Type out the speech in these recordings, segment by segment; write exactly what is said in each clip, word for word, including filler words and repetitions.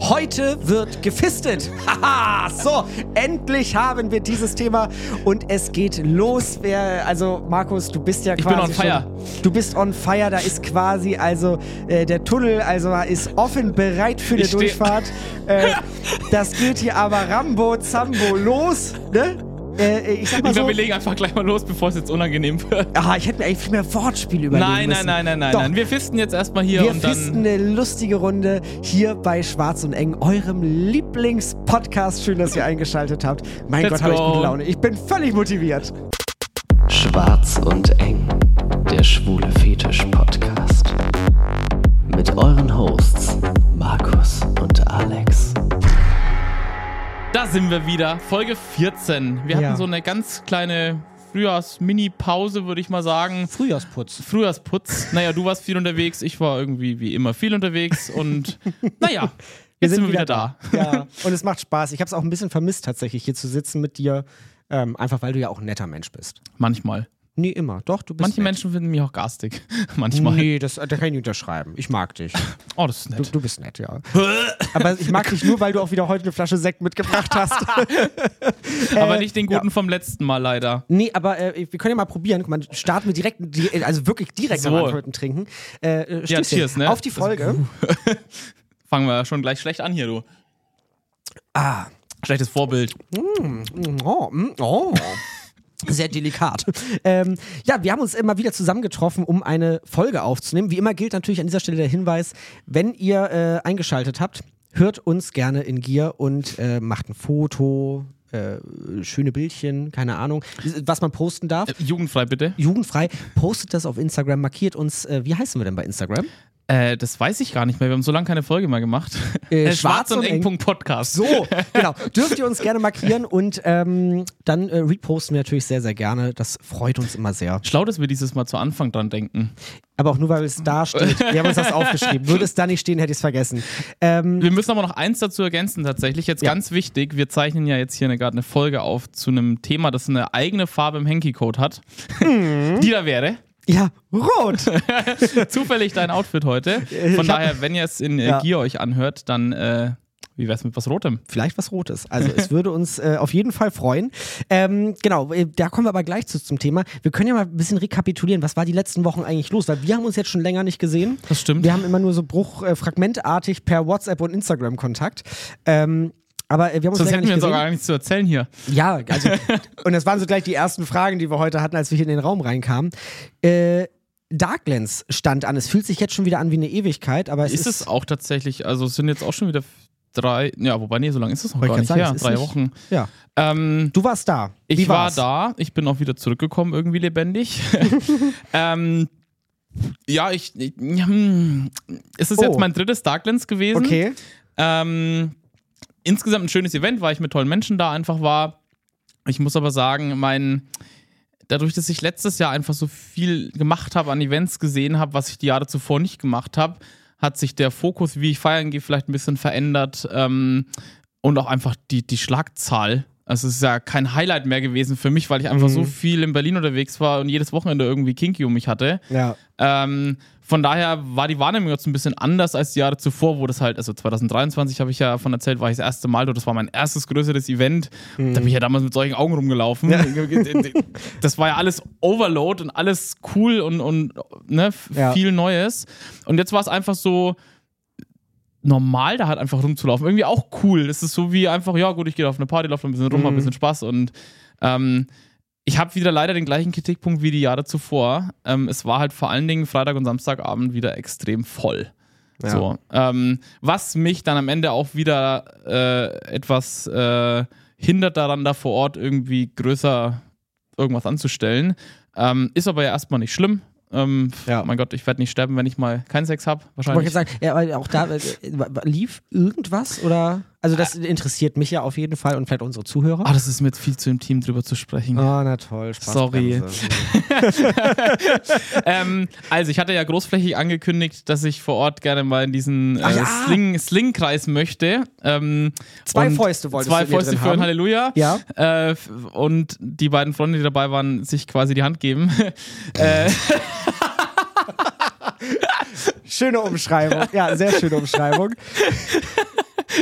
Heute wird gefistet. Haha, so, endlich haben wir dieses Thema und es geht los. Wer, also Markus, du bist ja quasi Ich bin on fire. Schon, du bist on fire, da ist quasi also äh, der Tunnel, also ist offen, bereit für eine Ich Durchfahrt. Äh, das geht hier aber Rambo, Zambo los, ne? Äh, ich sag mal ich glaube, so, wir legen einfach gleich mal los, bevor es jetzt unangenehm wird. aha, ich hätte mir eigentlich viel mehr Wortspiele überlegen Nein, müssen. nein, nein, nein, nein, Doch. nein. Wir fisten jetzt erstmal hier Wir und dann... fisten eine lustige Runde hier bei Schwarz und Eng, eurem Lieblingspodcast. Schön, dass ihr eingeschaltet habt. Mein Let's Gott, habe ich go. gute Laune. Ich bin völlig motiviert. Schwarz und Eng, der schwule Fetisch-Podcast. Mit euren Hosts Markus und Alex. Da sind wir wieder, Folge vierzehn. Wir Ja. hatten so eine ganz kleine Frühjahrs-Mini-Pause, würde ich mal sagen. Frühjahrsputz. Frühjahrsputz. Naja, du warst viel unterwegs, ich war irgendwie wie immer viel unterwegs und naja, jetzt sind wir wieder da. Ja, und es macht Spaß. Ich habe es auch ein bisschen vermisst, tatsächlich hier zu sitzen mit dir. Ähm, einfach, weil du ja auch ein netter Mensch bist. Manchmal. Nee, immer. Doch, du bist Manche nett. Menschen finden mich auch garstig. Manchmal. Nee, das, da kann ich nicht unterschreiben. Ich mag dich. Oh, das ist Du, nett. du bist nett, ja. Aber ich mag dich nur, weil du auch wieder heute eine Flasche Sekt mitgebracht hast. Aber Äh, nicht den guten vom letzten Mal leider. Nee, aber äh, wir können ja mal probieren. Guck mal, starten wir direkt, di- also wirklich direkt So. am Antworten trinken. Äh, äh, Ja, Stößchen. cheers, ne? Auf die Folge. Fangen wir schon gleich schlecht an hier, du. Ah. Schlechtes Vorbild. Oh, mm, oh. Sehr delikat. ähm, ja, wir haben uns immer wieder zusammengetroffen, um eine Folge aufzunehmen. Wie immer gilt natürlich an dieser Stelle der Hinweis, wenn ihr äh, eingeschaltet habt, hört uns gerne in Gier und äh, macht ein Foto, äh, schöne Bildchen, keine Ahnung, was man posten darf. Äh, jugendfrei bitte. Jugendfrei, postet das auf Instagram, markiert uns, äh, wie heißen wir denn bei Instagram? Äh, das weiß ich gar nicht mehr. Wir haben so lange keine Folge mehr gemacht. Äh, Schwarz und Eng. Eng. Podcast. So, genau. Dürft ihr uns gerne markieren und ähm, dann äh, reposten wir natürlich sehr, sehr gerne. Das freut uns immer sehr. Schlau, dass wir dieses Mal zu Anfang dran denken. Aber auch nur, weil es da steht. Wir haben uns das aufgeschrieben. Würde es da nicht stehen, hätte ich es vergessen. Ähm, Wir müssen aber noch eins dazu ergänzen, tatsächlich. Jetzt Ja. ganz wichtig, wir zeichnen ja jetzt hier eine, gerade eine Folge auf zu einem Thema, das eine eigene Farbe im Hanky-Code hat. Mhm. Die da wäre. ja, rot. Zufällig dein Outfit heute. Von Ich hab- daher, wenn ihr es in äh, Ja. Gier euch anhört, dann äh, wie wär's mit was Rotem? Vielleicht was Rotes. Also es würde uns äh, auf jeden Fall freuen. Ähm, genau, äh, da kommen wir aber gleich zu, zum Thema. Wir können ja mal ein bisschen rekapitulieren. Was war die letzten Wochen eigentlich los? Weil wir haben uns jetzt schon länger nicht gesehen. Das stimmt. Wir haben immer nur so bruch, äh, fragmentartig per WhatsApp und Instagram Kontakt. Ähm, aber äh, wir haben uns Sonst länger hätten wir nicht uns auch gesehen. gar nichts zu erzählen hier. Ja, also, und das waren so gleich die ersten Fragen, die wir heute hatten, als wir hier in den Raum reinkamen. Äh, Darklands stand an. Es fühlt sich jetzt schon wieder an wie eine Ewigkeit, aber es Ist ist, es auch tatsächlich, also es sind jetzt auch schon wieder drei, ja, wobei, nee, so lange ist es noch Wollte gar ich nicht grad her. sagen, es ist Drei nicht- Wochen. Ja. Ähm, Du warst da. Ich Wie war war's? da, ich bin auch wieder zurückgekommen, irgendwie lebendig. ähm, ja, ich, ich hm, es ist Oh. jetzt mein drittes Darklands gewesen. Okay. Ähm, insgesamt ein schönes Event, weil ich mit tollen Menschen da einfach war. Ich muss aber sagen, mein, dadurch, dass ich letztes Jahr einfach so viel gemacht habe, an Events gesehen habe, was ich die Jahre zuvor nicht gemacht habe, hat sich der Fokus, wie ich feiern gehe, vielleicht ein bisschen verändert. Ähm, und auch einfach die, die Schlagzahl. Also es ist ja kein Highlight mehr gewesen für mich, weil ich einfach Mhm. so viel in Berlin unterwegs war und jedes Wochenende irgendwie Kinky um mich hatte. Ja. Ähm, von daher war die Wahrnehmung jetzt ein bisschen anders als die Jahre zuvor, wo das halt, also zwanzig dreiundzwanzig habe ich ja von erzählt, war ich das erste Mal dort, das war mein erstes größeres Event. Da bin ich ja damals mit solchen Augen rumgelaufen. Ja. Das war ja alles Overload und alles cool und, und ne, f- Ja. viel Neues. Und jetzt war es einfach so normal, da halt einfach rumzulaufen. Irgendwie auch cool. Es ist so wie einfach, ja gut, ich gehe auf eine Party, laufe ein bisschen rum, Mhm. hab ein bisschen Spaß und ähm, ich habe wieder leider den gleichen Kritikpunkt wie die Jahre zuvor. Ähm, es war halt vor allen Dingen Freitag und Samstagabend wieder extrem voll. Ja. So, ähm, was mich dann am Ende auch wieder äh, etwas äh, hindert daran, da vor Ort irgendwie größer irgendwas anzustellen. Ähm, ist aber ja erstmal nicht schlimm. Ähm, Ja. Mein Gott, ich werde nicht sterben, wenn ich mal keinen Sex habe. Ich wollte Wahrscheinlich. jetzt sagen, ja, aber auch da äh, lief irgendwas oder? Also das interessiert mich ja auf jeden Fall und vielleicht unsere Zuhörer. Ah, das ist mir jetzt viel zu intim, drüber zu sprechen. Oh, na toll, Spaß. Sorry. ähm, also, ich hatte ja großflächig angekündigt, dass ich vor Ort gerne mal in diesen äh, Ach ja. Sling, Sling-Kreis möchte. Ähm, Zwei und Fäuste wolltest Zwei du in dir Fäuste drin für ein haben. Halleluja. Ja. Äh, f- und die beiden Freunde, die dabei waren, sich quasi die Hand geben. äh, Schöne Umschreibung. Ja, sehr schöne Umschreibung.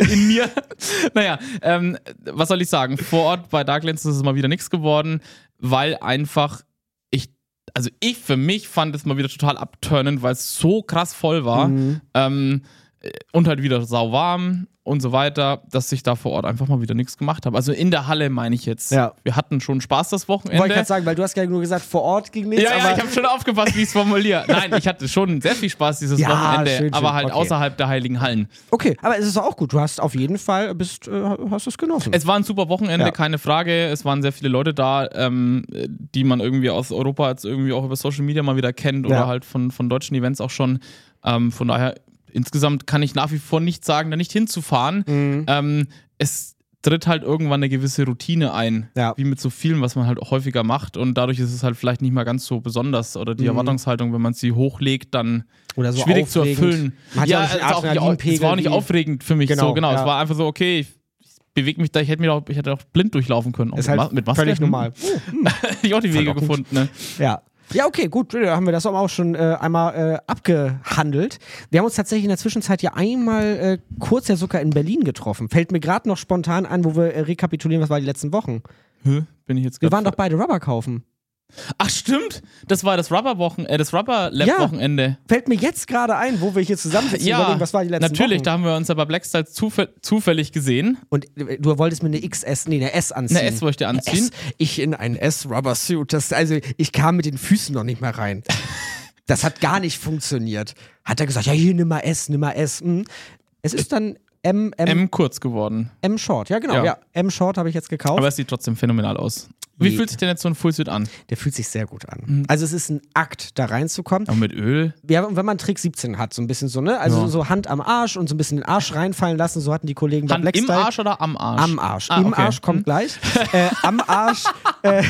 in mir. Naja, ähm, was soll ich sagen? Vor Ort bei Darklands ist es mal wieder nichts geworden, weil einfach ich, also ich für mich fand es mal wieder total abturnend, weil es so krass voll war. Mhm. Ähm, und halt wieder sauwarm und so weiter, dass ich da vor Ort einfach mal wieder nichts gemacht habe. Also in der Halle meine ich jetzt. Ja. Wir hatten schon Spaß das Wochenende. Wollte ich gerade sagen, weil du hast ja nur gesagt, vor Ort ging nichts. Ja, ja, ich habe schon aufgepasst, wie ich es formuliere. Nein, ich hatte schon sehr viel Spaß dieses ja, Wochenende, schön, schön. aber halt okay. außerhalb der Heiligen Hallen. Okay, aber es ist auch gut. Du hast auf jeden Fall, bist, äh, hast es genossen. Es war ein super Wochenende, ja. keine Frage. Es waren sehr viele Leute da, ähm, die man irgendwie aus Europa jetzt irgendwie auch über Social Media mal wieder kennt oder ja. halt von, von deutschen Events auch schon. Ähm, von daher insgesamt kann ich nach wie vor nicht sagen, da nicht hinzufahren. Mhm. Ähm, es tritt halt irgendwann eine gewisse Routine ein, ja. wie mit so vielen, was man halt auch häufiger macht und dadurch ist es halt vielleicht nicht mehr ganz so besonders oder die mhm. Erwartungshaltung, wenn man sie hochlegt, dann oder so schwierig aufregend. zu erfüllen. Man ja, hat ja es, auch nicht, es war auch nicht aufregend für mich. Genau, so genau. Ja. Es war einfach so, okay, ich bewege mich da, ich hätte, mir auch, ich hätte auch blind durchlaufen können. Ist halt mit Maske. Völlig normal. Hätte ich auch die Wege gefunden. Ne? Ja. Ja, okay, gut, da haben wir das auch schon äh, einmal äh, abgehandelt. Wir haben uns tatsächlich in der Zwischenzeit ja einmal äh, kurz ja sogar in Berlin getroffen. Fällt mir gerade noch spontan ein, wo wir äh, rekapitulieren, was war die letzten Wochen. Hä? Bin ich jetzt wir waren doch beide Rubber kaufen. Ach stimmt, das war das Rubber-Wochen, äh, das Rubber-Lab-Wochenende. Ja, fällt mir jetzt gerade ein, wo wir hier zusammensitzen ja, überlegen, was war die letzten natürlich, Wochen. da haben wir uns aber Blackstyle zufäll- zufällig gesehen. Und äh, du wolltest mir eine X S, nee, eine S anziehen. Eine S wollte ich dir anziehen. S. Ich in einen S-Rubber-Suit, das, also ich kam mit den Füßen noch nicht mehr rein. Das hat gar nicht funktioniert. Hat er gesagt, ja hier, nimm mal S, nimm mal S. Hm. Es ist dann M, M, M kurz geworden. M Short, ja genau, ja. ja. M Short habe ich jetzt gekauft. Aber es sieht trotzdem phänomenal aus. Wie fühlt sich denn jetzt so ein Fullsuit an? Der fühlt sich sehr gut an. Mhm. Also es ist ein Akt, da reinzukommen. Aber mit Öl? Ja, und wenn man Trick siebzehn hat, so ein bisschen so, ne? Also ja. so Hand am Arsch und so ein bisschen den Arsch reinfallen lassen, so hatten die Kollegen bei Hand Blackstyle. im Arsch oder am Arsch? Am Arsch. Ah, Im okay. Arsch kommt hm. gleich. äh, am Arsch. Äh,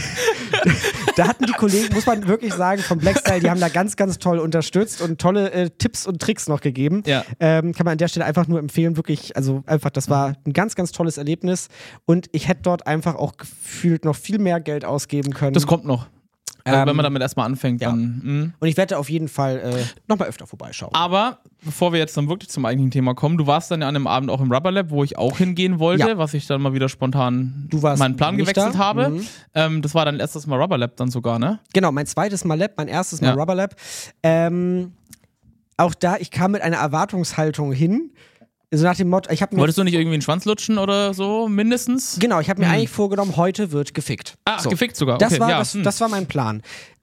da hatten die Kollegen, muss man wirklich sagen, von Blackstyle, die haben da ganz, ganz toll unterstützt und tolle äh, Tipps und Tricks noch gegeben. Ja. Ähm, kann man an der Stelle einfach nur empfehlen, wirklich, also einfach, das war ein ganz, ganz tolles Erlebnis und ich hätte dort einfach auch gefühlt noch viel mehr Geld ausgeben können. Das kommt noch. Also, Ähm, wenn man damit erstmal anfängt, ja. dann. Mh. Und ich werde auf jeden Fall äh, nochmal öfter vorbeischauen. Aber bevor wir jetzt dann wirklich zum eigentlichen Thema kommen, du warst dann ja an dem Abend auch im Rubber Lab, wo ich auch hingehen wollte, Ja. was ich dann mal wieder spontan Du warst meinen Plan nicht gewechselt da. habe. Mhm. Ähm, das war dann erstes Mal Rubber Lab dann sogar, ne? Genau, mein zweites Mal Lab, mein erstes Mal Ja. Rubber Lab. Ähm, auch da, ich kam mit einer Erwartungshaltung hin. So nach dem Motto, ich habe mir. Wolltest du nicht irgendwie einen Schwanz lutschen oder so, mindestens? Genau, ich habe mir Hm. eigentlich vorgenommen, heute wird gefickt. Ah, So. gefickt sogar. Das, Okay, war, ja. das, hm. das war mein Plan.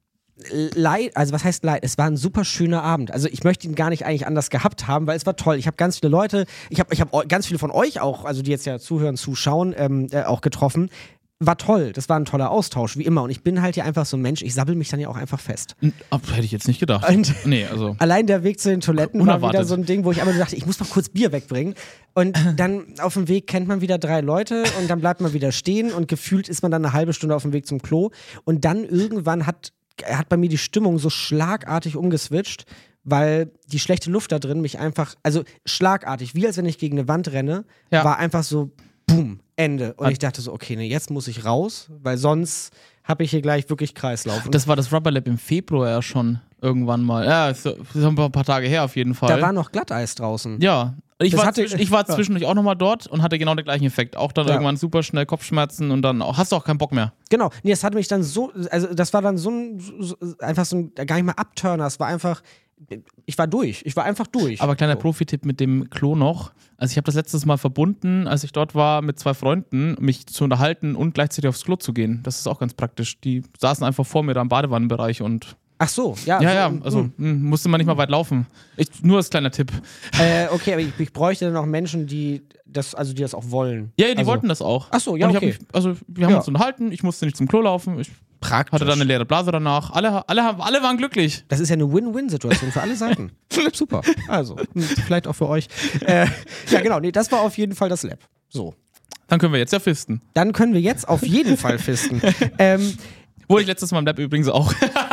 Leid, also was heißt leid? Es war ein super schöner Abend. Also ich möchte ihn gar nicht eigentlich anders gehabt haben, weil es war toll. Ich habe ganz viele Leute, ich habe ich hab ganz viele von euch auch, also die jetzt ja zuhören, zuschauen, ähm, äh, auch getroffen. War toll, das war ein toller Austausch, wie immer. Und ich bin halt ja einfach so ein Mensch, ich sabbel mich dann ja auch einfach fest. Ab, hätte ich jetzt nicht gedacht. Und nee, also. Allein der Weg zu den Toiletten Unerwartet. war wieder so ein Ding, wo ich einmal dachte, ich muss mal kurz Bier wegbringen. Und dann auf dem Weg kennt man wieder drei Leute und dann bleibt man wieder stehen und gefühlt ist man dann eine halbe Stunde auf dem Weg zum Klo. Und dann irgendwann hat, hat bei mir die Stimmung so schlagartig umgeswitcht, weil die schlechte Luft da drin mich einfach, also schlagartig, wie als wenn ich gegen eine Wand renne, Ja. war einfach so, boom, Ende. Und ich dachte so, okay, nee, jetzt muss ich raus, weil sonst habe ich hier gleich wirklich Kreislauf. Und Das war das Rubber Lab im Februar ja schon irgendwann mal. Ja, ist, ist ein paar Tage her auf jeden Fall. da war noch Glatteis draußen. Ja. Ich Das war, hatte- zwisch- ich war ja. zwischendurch auch nochmal dort und hatte genau den gleichen Effekt. Auch dann Ja. irgendwann super schnell Kopfschmerzen und dann auch, hast du auch keinen Bock mehr. Genau, nee, es hatte mich dann so, also das war dann so ein, so, einfach so ein, gar nicht mal Abturner, es war einfach, ich war durch, ich war einfach durch. Aber kleiner so. Profi-Tipp mit dem Klo noch. Also ich habe das letztes Mal verbunden, als ich dort war, mit zwei Freunden, mich zu unterhalten und gleichzeitig aufs Klo zu gehen. Das ist auch ganz praktisch. Die saßen einfach vor mir da im Badewannenbereich und Ach so, ja. ja, so, ja, mm, also mm. mh, musste man nicht mal weit laufen. Ich, nur als kleiner Tipp. Äh, okay, aber ich, ich bräuchte dann auch Menschen, die das, also die das auch wollen. Ja, ja, die also, wollten das auch. Ach so, ja, und ich okay. hab mich, also wir haben Ja. uns unterhalten, ich musste nicht zum Klo laufen, ich Praktisch. hatte dann eine leere Blase danach. Alle, alle, haben- alle waren glücklich. Das ist ja eine Win-Win-Situation für alle Seiten. Super. Also, mh, vielleicht auch für euch. Äh, ja, genau, nee, das war auf jeden Fall das Lab. So. Dann können wir jetzt ja fisten. Dann können wir jetzt auf jeden Fall fisten. ähm, Wurde ich letztes Mal im Lab übrigens auch.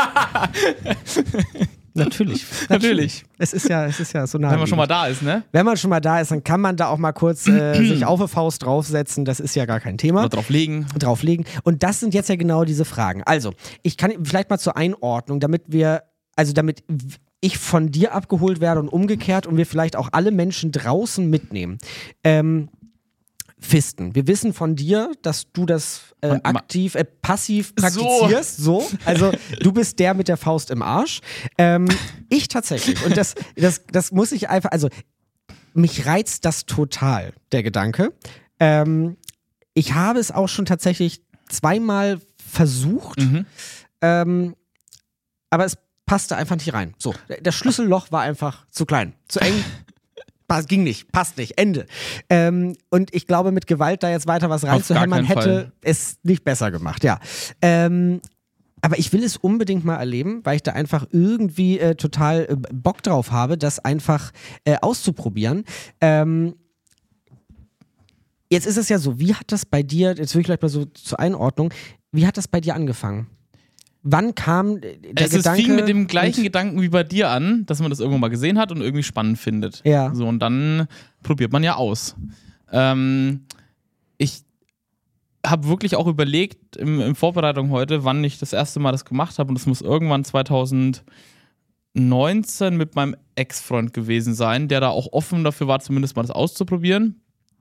natürlich. Natürlich. Es ist ja, es ist ja so nah. Wenn man schon mal da ist, ne? Wenn man schon mal da ist, dann kann man da auch mal kurz äh, sich auf eine Faust draufsetzen. Das ist ja gar kein Thema. Oder drauf legen. Drauflegen. Und das sind jetzt ja genau diese Fragen. Also, ich kann vielleicht mal zur Einordnung, damit wir, also damit w- ich von dir abgeholt werde und umgekehrt und wir vielleicht auch alle Menschen draußen mitnehmen. Ähm, Fisten. Wir wissen von dir, dass du das äh, aktiv, äh, passiv praktizierst. So. so. Also du bist der mit der Faust im Arsch. Ähm, ich tatsächlich. Und das, das, das muss ich einfach, also mich reizt das total, der Gedanke. Ähm, ich habe es auch schon tatsächlich zweimal versucht, Mhm. ähm, aber es passte einfach nicht rein. So, das Schlüsselloch war einfach zu klein, zu eng. Pass, ging nicht, passt nicht, Ende. Ähm, und ich glaube, mit Gewalt da jetzt weiter was reinzuhämmern, hätte Fall. es nicht besser gemacht, ja. Ähm, aber ich will es unbedingt mal erleben, weil ich da einfach irgendwie äh, total äh, Bock drauf habe, das einfach äh, auszuprobieren. Ähm, jetzt ist es ja so, wie hat das bei dir, jetzt will ich vielleicht mal so zur Einordnung, wie hat das bei dir angefangen? Wann kam der es Gedanke? Es fing mit dem gleichen Gedanken wie bei dir an, dass man das irgendwo mal gesehen hat und irgendwie spannend findet. Ja. So, und dann probiert man ja aus. Ähm, ich habe wirklich auch überlegt, im, in Vorbereitung heute, wann ich das erste Mal das gemacht habe. Und das muss irgendwann zwanzig neunzehn mit meinem Ex-Freund gewesen sein, der da auch offen dafür war, zumindest mal das auszuprobieren.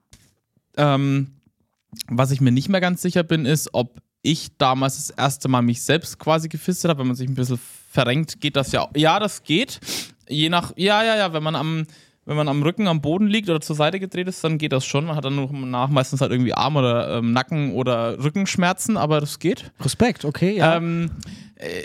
Ähm, was ich mir nicht mehr ganz sicher bin, ist, ob ich damals das erste Mal mich selbst quasi gefistet habe. Wenn man sich ein bisschen verrenkt, geht das ja. Ja, das geht. Je nach, ja, ja, ja, wenn man am, wenn man am Rücken am Boden liegt oder zur Seite gedreht ist, dann geht das schon. Man hat dann nach meistens halt irgendwie Arm- oder ähm, Nacken- oder Rückenschmerzen, aber das geht. Respekt, okay, ja. Ähm, äh,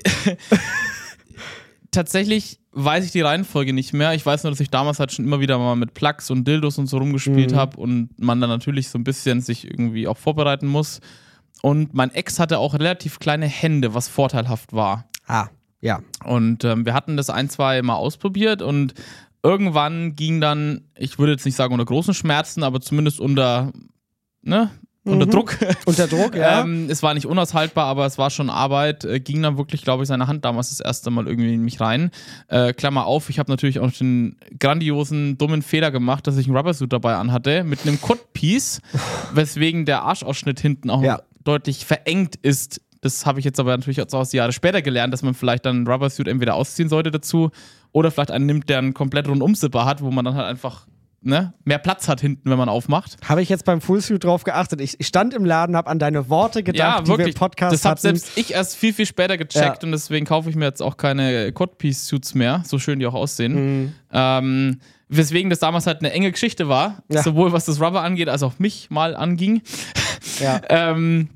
tatsächlich weiß ich die Reihenfolge nicht mehr. Ich weiß nur, dass ich damals halt schon immer wieder mal mit Plugs und Dildos und so rumgespielt Mhm. habe und man dann natürlich so ein bisschen sich irgendwie auch vorbereiten muss. Und mein Ex hatte auch relativ kleine Hände, was vorteilhaft war. Ah, ja. Und ähm, wir hatten das ein, zwei Mal ausprobiert und irgendwann ging dann, ich würde jetzt nicht sagen unter großen Schmerzen, aber zumindest unter, ne, unter Mhm. Druck. Unter Druck, ja. ähm, es war nicht unaushaltbar, aber es war schon Arbeit. Äh, ging dann wirklich, glaube ich, seine Hand damals das erste Mal irgendwie in mich rein. Äh, Klammer auf, ich habe natürlich auch den grandiosen, dummen Fehler gemacht, dass ich einen Rubbersuit dabei anhatte mit einem Cut-Piece, weswegen der Arschausschnitt hinten auch Ja. deutlich verengt ist. Das habe ich jetzt aber natürlich auch aus Jahre später gelernt, dass man vielleicht dann einen Rubbersuit entweder ausziehen sollte dazu oder vielleicht einen nimmt, der einen komplett Rundum-Zipper hat, wo man dann halt einfach ne, mehr Platz hat hinten, wenn man aufmacht. Habe ich jetzt beim Fullsuit drauf geachtet. Ich, ich stand im Laden, habe an deine Worte gedacht, Ja, die wirklich. wir im Podcast Das habe hatten. selbst ich erst viel, viel später gecheckt Ja. und deswegen kaufe ich mir jetzt auch keine Codpiece-Suits mehr, so schön die auch aussehen. Mhm. Ähm, weswegen das damals halt eine enge Geschichte war, Ja. sowohl was das Rubber angeht, als auch mich mal anging. Ja. ähm,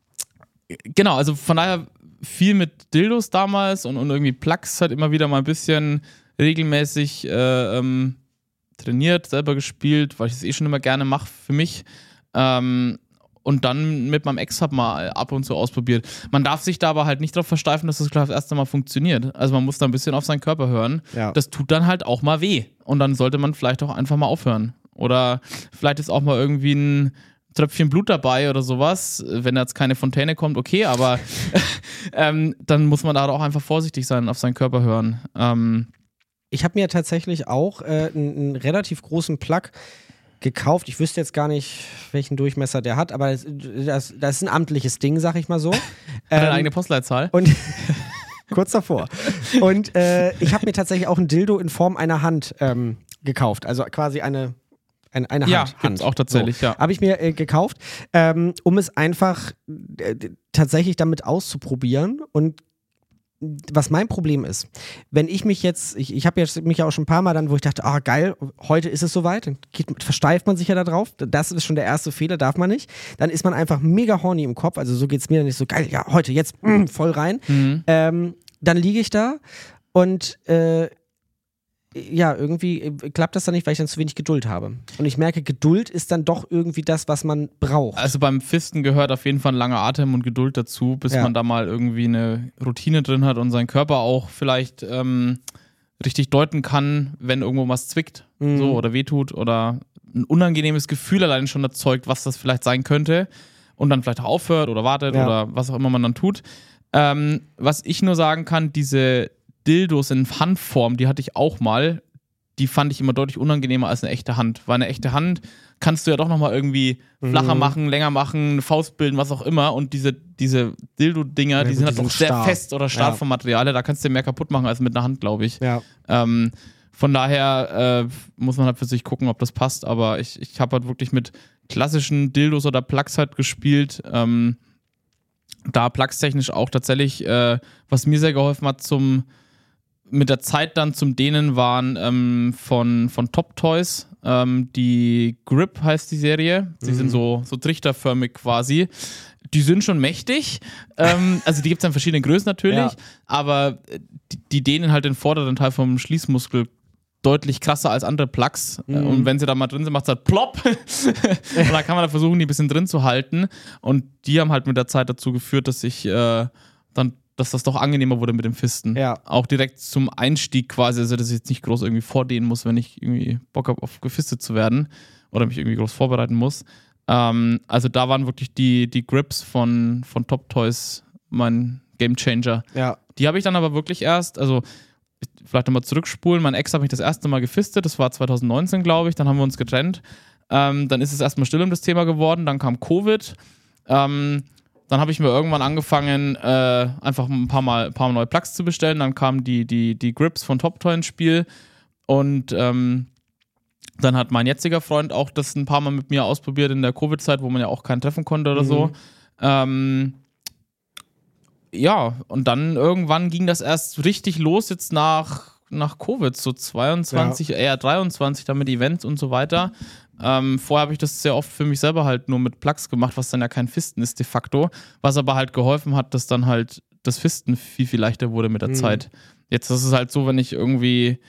genau, also von daher viel mit Dildos damals und, und irgendwie Plugs halt immer wieder mal ein bisschen regelmäßig äh, ähm, trainiert, selber gespielt, weil ich es eh schon immer gerne mache für mich. Ähm, und dann mit meinem Ex hab mal ab und zu ausprobiert. Man darf sich da aber halt nicht darauf versteifen, dass das gleich das erste Mal funktioniert. Also man muss da ein bisschen auf seinen Körper hören. Ja. Das tut dann halt auch mal weh. Und dann sollte man vielleicht auch einfach mal aufhören. Oder vielleicht ist auch mal irgendwie ein Tröpfchen Blut dabei oder sowas. Wenn da jetzt keine Fontäne kommt, okay, aber ähm, dann muss man da auch einfach vorsichtig sein, auf seinen Körper hören. Ähm, Ich habe mir tatsächlich auch äh, einen, einen relativ großen Plug gekauft. Ich wüsste jetzt gar nicht, welchen Durchmesser der hat, aber das, das, das ist ein amtliches Ding, sag ich mal so. Hat eine Ähm, eigene Postleitzahl. Und kurz davor. Und äh, ich habe mir tatsächlich auch ein Dildo in Form einer Hand ähm, gekauft. Also quasi eine, eine, eine Ja, Hand. gibt's Hand. auch tatsächlich, so. ja. Habe ich mir äh, gekauft, ähm, um es einfach äh, tatsächlich damit auszuprobieren. Und was mein Problem ist, wenn ich mich jetzt, ich, ich habe jetzt mich ja auch schon ein paar Mal dann, wo ich dachte, ah geil, heute ist es soweit, dann geht, versteift man sich ja da drauf, das ist schon der erste Fehler, darf man nicht, dann ist man einfach mega horny im Kopf, also so geht es mir dann nicht so, geil, ja heute, jetzt mm, voll rein, Mhm. ähm, dann liege ich da und äh, ja, irgendwie äh, klappt das dann nicht, weil ich dann zu wenig Geduld habe. Und ich merke, Geduld ist dann doch irgendwie das, was man braucht. Also beim Fisten gehört auf jeden Fall ein langer Atem und Geduld dazu, bis Ja. man da mal irgendwie eine Routine drin hat und seinen Körper auch vielleicht ähm, richtig deuten kann, wenn irgendwo was zwickt Mhm. so, oder wehtut oder ein unangenehmes Gefühl allein schon erzeugt, was das vielleicht sein könnte und dann vielleicht auch aufhört oder wartet Ja. oder was auch immer man dann tut. Ähm, was ich nur sagen kann, diese Dildos in Handform, die hatte ich auch mal. die fand ich immer deutlich unangenehmer als eine echte Hand. Weil eine echte Hand kannst du ja doch nochmal irgendwie flacher Mhm. machen, länger machen, eine Faust bilden, was auch immer. Und diese, diese Dildo-Dinger, Ja, die gut, sind die halt sind doch sehr starr. fest oder starr Ja. vom Material. Da kannst du dir mehr kaputt machen als mit einer Hand, glaube ich. Ja. Ähm, von daher äh, muss man halt für sich gucken, ob das passt. Aber ich, ich habe halt wirklich mit klassischen Dildos oder Plugs halt gespielt. Ähm, da plugstechnisch auch tatsächlich, äh, was mir sehr geholfen hat, zum mit der Zeit dann zum Dehnen waren ähm, von, von Top Toys. Ähm, die Grip heißt die Serie. Die Mhm. sind so, so trichterförmig quasi. Die sind schon mächtig. Ähm, also die gibt es in verschiedenen Größen natürlich. Ja. Aber die, die dehnen halt den vorderen Teil vom Schließmuskel deutlich krasser als andere Plugs. Mhm. Und wenn sie da mal drin sind, macht es halt plopp. Und dann kann man da versuchen, die ein bisschen drin zu halten. Und die haben halt mit der Zeit dazu geführt, dass ich äh, dann, dass das doch angenehmer wurde mit dem Fisten. Ja. Auch direkt zum Einstieg quasi, also dass ich jetzt nicht groß irgendwie vordehnen muss, wenn ich irgendwie Bock habe, auf gefistet zu werden oder mich irgendwie groß vorbereiten muss. Ähm, also da waren wirklich die, die Grips von, von Top Toys mein Gamechanger. Ja. Die habe ich dann aber wirklich erst, also vielleicht nochmal zurückspulen, mein Ex hat mich das erste Mal gefistet, das war zwanzig neunzehn, glaube ich, dann haben wir uns getrennt. Ähm, dann ist es erstmal still um das Thema geworden, dann kam Covid. Ähm, dann habe ich mir irgendwann angefangen, äh, einfach ein paar Mal, ein paar Mal neue Plugs zu bestellen. Dann kamen die, die, die Grips von Top Toy ins Spiel. Und ähm, dann hat mein jetziger Freund auch das ein paar Mal mit mir ausprobiert in der Covid-Zeit, wo man ja auch keinen treffen konnte oder Mhm. so. Ähm, ja, und dann irgendwann ging das erst richtig los, jetzt nach, nach Covid, so zweiundzwanzig, eher dreiundzwanzig, dann mit Events und so weiter. Ähm, vorher habe ich das sehr oft für mich selber halt nur mit Plugs gemacht, was dann ja kein Fisten ist de facto, was aber halt geholfen hat, dass dann halt das Fisten viel, viel leichter wurde mit der Mhm. Zeit. Jetzt ist es halt so, wenn ich irgendwie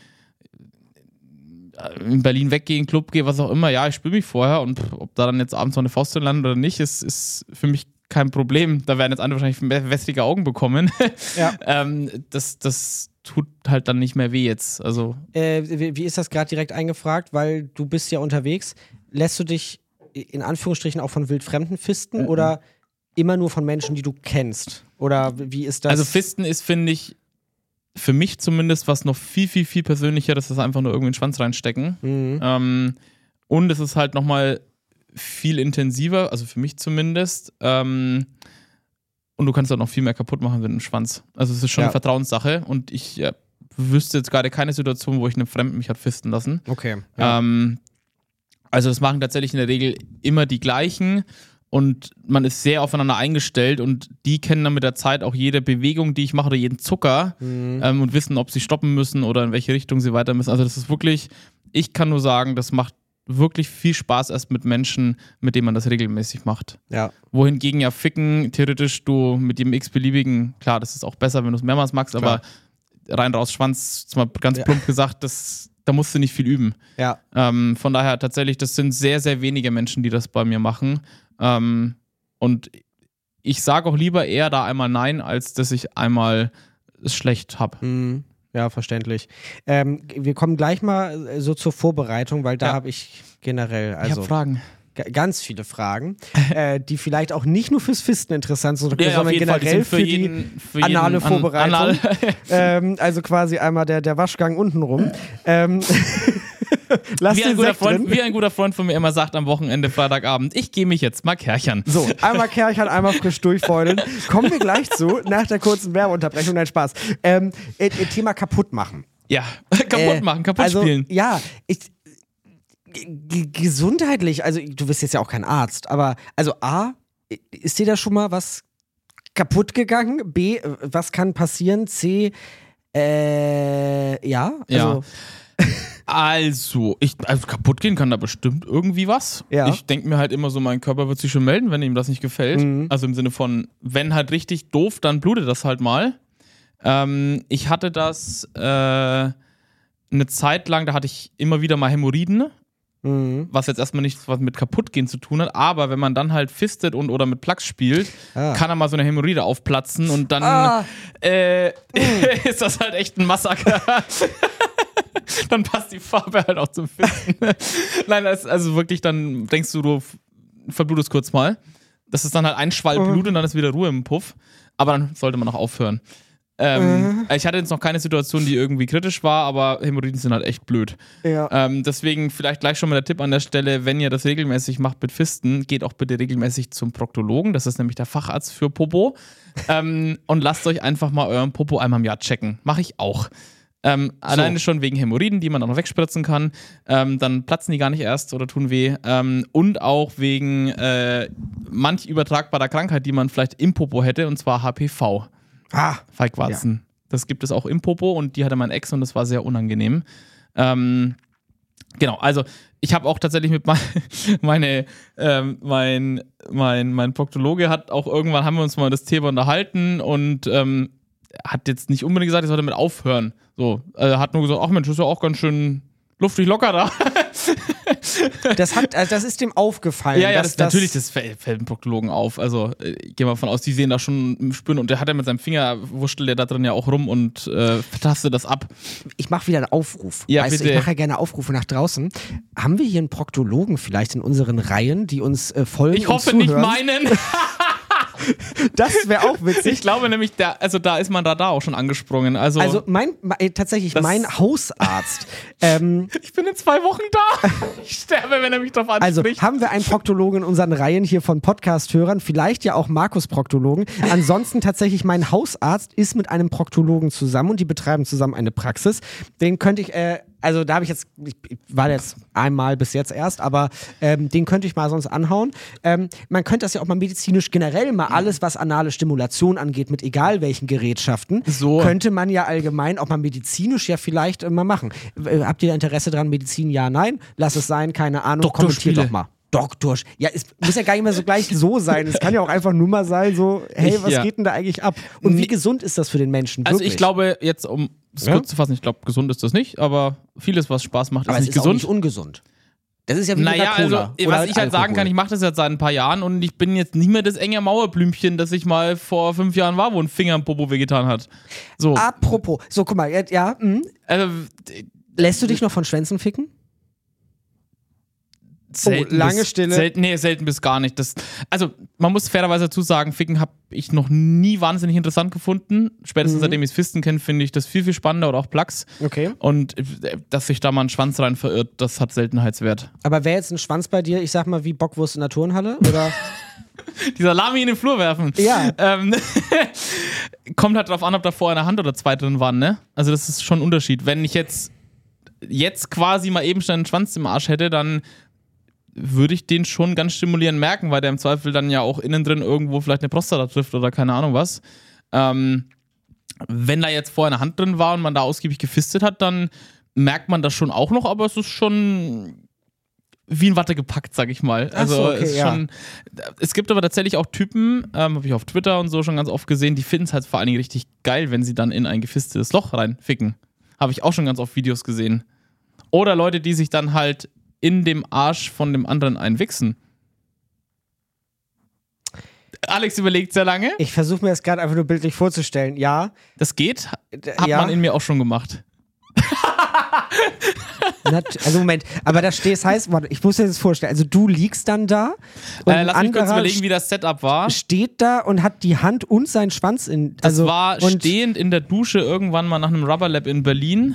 in Berlin weggehe, in den Club gehe, was auch immer, ja, ich spüre mich vorher und pff, ob da dann jetzt abends noch eine Faust drin landet oder nicht, ist, ist für mich kein Problem. Da werden jetzt andere wahrscheinlich wässrige Augen bekommen. Ja. ähm, das, das tut halt dann nicht mehr weh jetzt. Also Äh, wie, wie ist das gerade direkt eingefragt? Weil du bist ja unterwegs. Lässt du dich in Anführungsstrichen auch von wildfremden fisten Mhm. oder immer nur von Menschen, die du kennst? Oder wie ist das? Also Fisten ist, finde ich, für mich zumindest was noch viel, viel, viel persönlicher, das ist einfach nur irgendwie einen Schwanz reinstecken. Mhm. Ähm, und es ist halt nochmal viel intensiver, also für mich zumindest. Ähm, und du kannst auch noch viel mehr kaputt machen mit dem Schwanz. Also es ist schon Ja. eine Vertrauenssache und ich ja, wüsste jetzt gerade keine Situation, wo ich einen Fremden mich hat fisten lassen. Okay. Ja. Ähm, also das machen tatsächlich in der Regel immer die gleichen und man ist sehr aufeinander eingestellt und die kennen dann mit der Zeit auch jede Bewegung, die ich mache oder jeden Zucker Mhm. ähm, und wissen, ob sie stoppen müssen oder in welche Richtung sie weiter müssen. Also das ist wirklich, ich kann nur sagen, das macht wirklich viel Spaß erst mit Menschen, mit denen man das regelmäßig macht. Ja. Wohingegen ja Ficken theoretisch du mit jedem x-beliebigen, klar, das ist auch besser, wenn du es mehrmals magst, Klar. aber rein raus Schwanz, jetzt mal ganz Ja. plump gesagt, das, da musst du nicht viel üben. Ja. Ähm, von daher tatsächlich, das sind sehr, sehr wenige Menschen, die das bei mir machen. Ähm, und ich sage auch lieber eher da einmal Nein, als dass ich einmal es schlecht habe. Mhm. Ja, verständlich. Ähm, wir kommen gleich mal äh, so zur Vorbereitung, weil da Ja. habe ich generell Ich also habe Fragen. g- ganz viele Fragen, äh, die vielleicht auch nicht nur fürs Fisten interessant sind, Ja, sondern generell für, die jeden, für anale jeden Vorbereitung. Anal ähm, also quasi einmal der, der Waschgang untenrum. ähm, Lass wie, ein den guter Sekt Freund, drin. wie ein guter Freund von mir immer sagt am Wochenende, Freitagabend, ich gehe mich jetzt mal kärchern. So, einmal Kerchern, einmal frisch durchfeudeln. Kommen wir gleich zu, nach der kurzen Werbeunterbrechung. Nein, Spaß. Ähm, äh, äh, Thema kaputt machen. Ja, kaputt Äh, machen, kaputt also, spielen. Ja, ich, g- gesundheitlich, also du bist jetzt ja auch kein Arzt, aber also A, ist dir da schon mal was kaputt gegangen? B, äh, was kann passieren? C, äh, ja, also, Also, ich, also kaputt gehen kann da bestimmt irgendwie was. Ja. Ich denke mir halt immer so, mein Körper wird sich schon melden, wenn ihm das nicht gefällt. Mhm. Also im Sinne von, wenn halt richtig doof, dann blutet das halt mal. Ähm, ich hatte das äh, eine Zeit lang, da hatte ich immer wieder mal Hämorrhoiden, mhm. was jetzt erstmal nichts was mit kaputtgehen zu tun hat, aber wenn man dann halt fistet und oder mit Plugs spielt, Ah. kann da mal so eine Hämorrhoide aufplatzen und dann Ah. äh, ist das halt echt ein Massaker. Dann passt die Farbe halt auch zum Fisten. Nein, das, also wirklich, dann denkst du, du verblutest kurz mal. Das ist dann halt ein Schwall Blut und dann ist wieder Ruhe im Puff. Aber dann sollte man auch aufhören. Ähm, äh. Ich hatte jetzt noch keine Situation, die irgendwie kritisch war, aber Hämorrhoiden sind halt echt blöd. Ja. Ähm, deswegen vielleicht gleich schon mal der Tipp an der Stelle, wenn ihr das regelmäßig macht mit Fisten, geht auch bitte regelmäßig zum Proktologen, das ist nämlich der Facharzt für Popo, ähm, und lasst euch einfach mal euren Popo einmal im Jahr checken. Mache ich auch. Ähm, so. Alleine schon wegen Hämorrhoiden, die man auch noch wegspritzen kann. Ähm, dann platzen die gar nicht erst oder tun weh. Ähm, und auch wegen äh, manch übertragbarer Krankheit, die man vielleicht im Popo hätte, und zwar H P V. Ah, Feigwarzen. Ja. Das gibt es auch im Popo und die hatte mein Ex und das war sehr unangenehm. Ähm, genau, also ich habe auch tatsächlich mit mein, meine, ähm, mein, mein, mein Proktologe hat auch irgendwann, haben wir uns mal das Thema unterhalten und ähm, hat jetzt nicht unbedingt gesagt, ich sollte damit aufhören. So, äh, hat nur gesagt, ach Mensch, das ist ja auch ganz schön luftig locker da. Das, hat, also das ist dem aufgefallen. Ja, ja, dass das, natürlich, das fällt, fällt dem Proktologen auf. Also, ich gehe mal davon aus, die sehen da schon Spüren und der hat ja mit seinem Finger, wurschtelt der da drin ja auch rum und äh, tastet das ab. Ich mache wieder einen Aufruf. Ja, weißt du, bitte. Ich mache ja gerne Aufrufe nach draußen. Haben wir hier einen Proktologen vielleicht in unseren Reihen, die uns äh, folgen? Ich hoffe und nicht zuhören? meinen. Das wäre auch witzig. Ich glaube nämlich, der, also da ist mein Radar auch schon angesprungen. Also, Also mein, mein tatsächlich Das- mein Hausarzt. ähm, ich bin in zwei Wochen da. Ich sterbe, wenn er mich drauf also anspricht. haben wir einen Proktologen in unseren Reihen hier von Podcast-Hörern, vielleicht ja auch Markus Proktologen. Ansonsten tatsächlich mein Hausarzt ist mit einem Proktologen zusammen und die betreiben zusammen eine Praxis. Den könnte ich, äh, also da habe ich jetzt, ich war jetzt einmal bis jetzt erst, aber ähm, den könnte ich mal sonst anhauen. Ähm, man könnte das ja auch mal medizinisch generell mal alles, was anale Stimulation angeht, mit egal welchen Gerätschaften, So. könnte man ja allgemein auch mal medizinisch ja vielleicht äh, mal machen. Äh, habt ihr da Interesse dran, Medizin? Ja, nein? Lass es sein, keine Ahnung, kommentiert Doktorspiele. doch mal. Doktor, ja, es muss ja gar nicht mehr so gleich so sein. Es kann ja auch einfach nur mal sein, so, hey, Ich- was ja. geht denn da eigentlich ab? Und Nee. wie gesund ist das für den Menschen? Also Wirklich? ich glaube, jetzt um es Ja? kurz zu fassen, ich glaube, gesund ist das nicht, aber vieles, was Spaß macht, aber ist es nicht ist auch gesund. nicht ungesund. Das ist ja wie Naja, mit einer Cola. also Oder was ich halt sagen Alkohol. kann, ich mache das jetzt seit ein paar Jahren und ich bin jetzt nicht mehr das enge Mauerblümchen, das ich mal vor fünf Jahren war, wo ein Finger im Popo wehgetan hat. So, Apropos, so guck mal, ja, ja mh. also Lässt du dich noch von Schwänzen ficken? selten lange bis, Stille. Selten, nee, selten bis gar nicht. Das, also man muss fairerweise dazu sagen, Ficken habe ich noch nie wahnsinnig interessant gefunden. Spätestens Mhm. seitdem ich Fisten kenne, finde ich das viel, viel spannender oder auch Plugs. Okay. Und äh, dass sich da mal ein Schwanz rein verirrt, das hat Seltenheitswert. Aber wäre jetzt ein Schwanz bei dir, ich sag mal, wie Bockwurst in der Turnhalle? Oder? Die Salami in den Flur werfen. Ja. Ähm, kommt halt drauf an, ob da vorher eine Hand oder zwei drin waren, ne? Also das ist schon ein Unterschied. Wenn ich jetzt, jetzt quasi mal eben schnell einen Schwanz im Arsch hätte, dann würde ich den schon ganz stimulierend merken, weil der im Zweifel dann ja auch innen drin irgendwo vielleicht eine Prostata trifft oder keine Ahnung was. Ähm, wenn da jetzt vorher eine Hand drin war und man da ausgiebig gefistet hat, dann merkt man das schon auch noch, aber es ist schon wie in Watte gepackt, sag ich mal. Ach Also so, okay, es, ist ja. schon, es gibt aber tatsächlich auch Typen, ähm, habe ich auf Twitter und so schon ganz oft gesehen, die finden es halt vor allen Dingen richtig geil, wenn sie dann in ein gefistetes Loch reinficken. Habe ich auch schon ganz oft Videos gesehen. Oder Leute, die sich dann halt in dem Arsch von dem anderen einwichsen. Alex überlegt sehr lange. Ich versuche mir das gerade einfach nur bildlich vorzustellen. Ja. Das geht, d- hat ja. man in mir auch schon gemacht. Nat- Also Moment, aber da stehst heißt, warte, ich muss dir das vorstellen. Also du liegst dann da und Äh, ein lass mich kurz anderer überlegen, wie das Setup war. steht da und hat die Hand und seinen Schwanz in. Das Also, war und stehend in der Dusche irgendwann mal nach einem Rubber Lab in Berlin.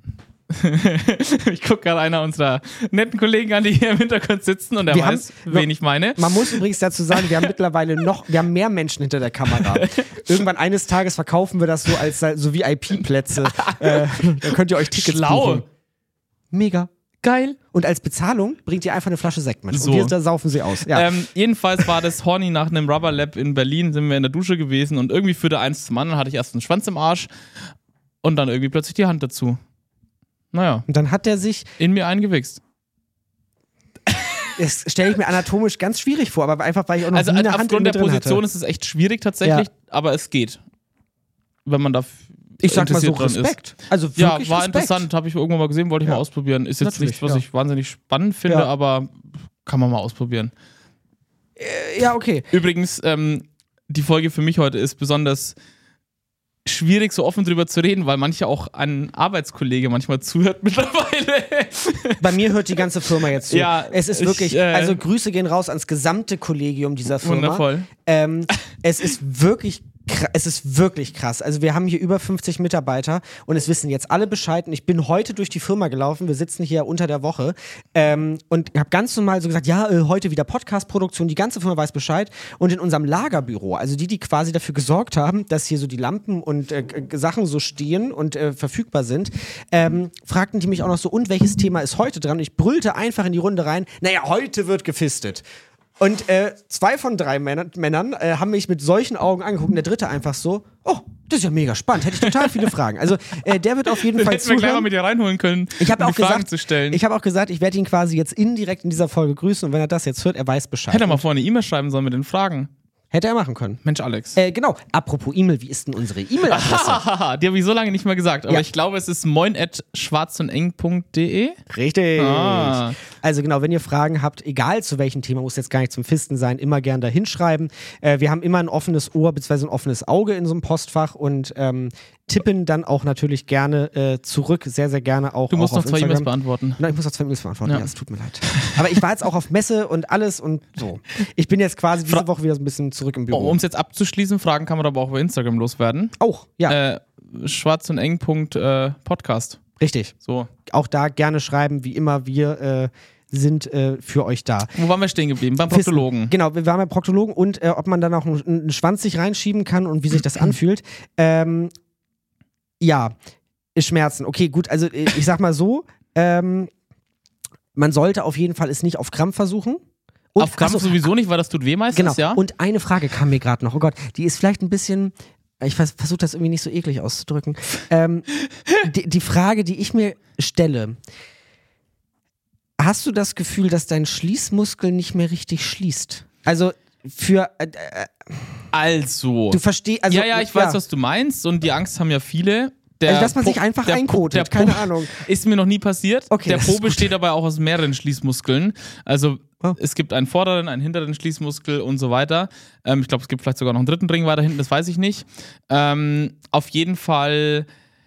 Ich gucke gerade einer unserer netten Kollegen an, die hier im Hintergrund sitzen und der Wir weiß, haben- wen ich meine. Man muss übrigens dazu sagen, wir haben mittlerweile noch, wir haben mehr Menschen hinter der Kamera. Irgendwann eines Tages verkaufen wir das so als so V I P-Plätze. äh, da könnt ihr euch Tickets Schlau. buchen. Mega. Geil. Und als Bezahlung bringt ihr einfach eine Flasche Sekt mit. So. Und wir da saufen sie aus. Ja. Ähm, jedenfalls war das Horny nach einem Rubber Lab in Berlin, sind wir in der Dusche gewesen und irgendwie führte eins zum anderen, hatte ich erst einen Schwanz im Arsch und dann irgendwie plötzlich die Hand dazu. Naja, Und dann hat er sich, in mir eingewichst. das stelle ich mir anatomisch ganz schwierig vor, aber einfach, weil ich auch noch Also nie eine Hand in aufgrund mir der drin Position hatte. ist es echt schwierig tatsächlich, aber es geht. Wenn man da f- Ich sag mal so, interessiert dran ist. Respekt. Also Ja, wirklich war Respekt. interessant, habe ich irgendwann mal gesehen, wollte ich Ja. mal ausprobieren. Ist jetzt Natürlich, nichts, was ja. ich wahnsinnig spannend finde, Ja. aber kann man mal ausprobieren. Ja, okay. Übrigens, ähm, die Folge für mich heute ist besonders schwierig, so offen drüber zu reden, weil manche auch ein Arbeitskollege manchmal zuhört mittlerweile. Bei mir hört die ganze Firma jetzt zu. Ja, es ist ich, wirklich, äh, also Grüße gehen raus ans gesamte Kollegium dieser Firma. Wundervoll. Ähm, es ist wirklich Es ist wirklich krass. Also wir haben hier über fünfzig Mitarbeiter und es wissen jetzt alle Bescheid. Und ich bin heute durch die Firma gelaufen. Wir sitzen hier unter der Woche ähm, und habe ganz normal so gesagt, ja, äh, heute wieder Podcast-Produktion. Die ganze Firma weiß Bescheid. Und in unserem Lagerbüro, also die, die quasi dafür gesorgt haben, dass hier so die Lampen und äh, Sachen so stehen und äh, verfügbar sind, ähm, fragten die mich auch noch so, und welches Thema ist heute dran? Und ich brüllte einfach in die Runde rein, naja, heute wird gefistet. Und äh, zwei von drei Männern, Männern äh, haben mich mit solchen Augen angeguckt und der dritte einfach so, oh, das ist ja mega spannend, hätte ich total viele Fragen. Also äh, der wird auf jeden Fall zuhören. Hätten wir gleich mal mit dir reinholen können, ich um auch die Fragen gesagt, zu stellen. Ich habe auch gesagt, ich werde ihn quasi jetzt indirekt in dieser Folge grüßen und wenn er das jetzt hört, er weiß Bescheid. Hätte er mal vorne eine E-Mail schreiben sollen mit den Fragen. Hätte er machen können. Mensch, Alex. Äh, genau. Apropos E-Mail, wie ist denn unsere E-Mail-Adresse? Die habe ich so lange nicht mehr gesagt, aber Ja. ich glaube, es ist moin at schwarzundeng punkt de. Richtig. Ah. Also genau, wenn ihr Fragen habt, egal zu welchem Thema, muss jetzt gar nicht zum Fisten sein, immer gern da hinschreiben. Äh, wir haben immer ein offenes Ohr bzw. ein offenes Auge in so einem Postfach und ähm, tippen dann auch natürlich gerne äh, zurück, sehr, sehr gerne auch Du musst auch noch auf zwei E-Mails Instagram. beantworten. Nein, ich muss noch zwei E-Mails beantworten, Ja. ja, es tut mir leid. Aber ich war jetzt auch auf Messe und alles und so. Ich bin jetzt quasi diese Fra- Woche wieder so ein bisschen zurück im Büro. Um es jetzt abzuschließen, Fragen kann man aber auch über Instagram loswerden. Auch, ja, Äh, schwarzundeng punkt podcast. richtig. So. Auch da gerne schreiben, wie immer, wir äh, sind äh, für euch da. Wo waren wir stehen geblieben? Beim Fisten. Proktologen. Genau, wir waren beim Proktologen und äh, ob man dann auch einen, einen Schwanz sich reinschieben kann und wie sich das anfühlt. Ähm, ja, Schmerzen. Okay, gut, also äh, ich sag mal so, ähm, man sollte auf jeden Fall es nicht auf Krampf versuchen. Und, Auf Krampf achso, sowieso nicht, weil das tut weh meistens, Genau, ja? und eine Frage kam mir gerade noch. Oh Gott, die ist vielleicht ein bisschen, ich vers versuche das irgendwie nicht so eklig auszudrücken. ähm, die, die Frage, die ich mir stelle, hast du das Gefühl, dass dein Schließmuskel nicht mehr richtig schließt? Also für, äh, äh, Also. du verstehst, also ja, ja, ich weiß, was du meinst und die Angst haben ja viele. Der Also, dass man sich Po- einfach der Po- einkotet, der keine Po- Ahnung. Ist mir noch nie passiert. Okay, der das Po ist gut. besteht aber auch aus mehreren Schließmuskeln. Also Oh. es gibt einen vorderen, einen hinteren Schließmuskel und so weiter. Ähm, ich glaube, es gibt vielleicht sogar noch einen dritten Ring weiter hinten, das weiß ich nicht. Ähm, auf jeden Fall,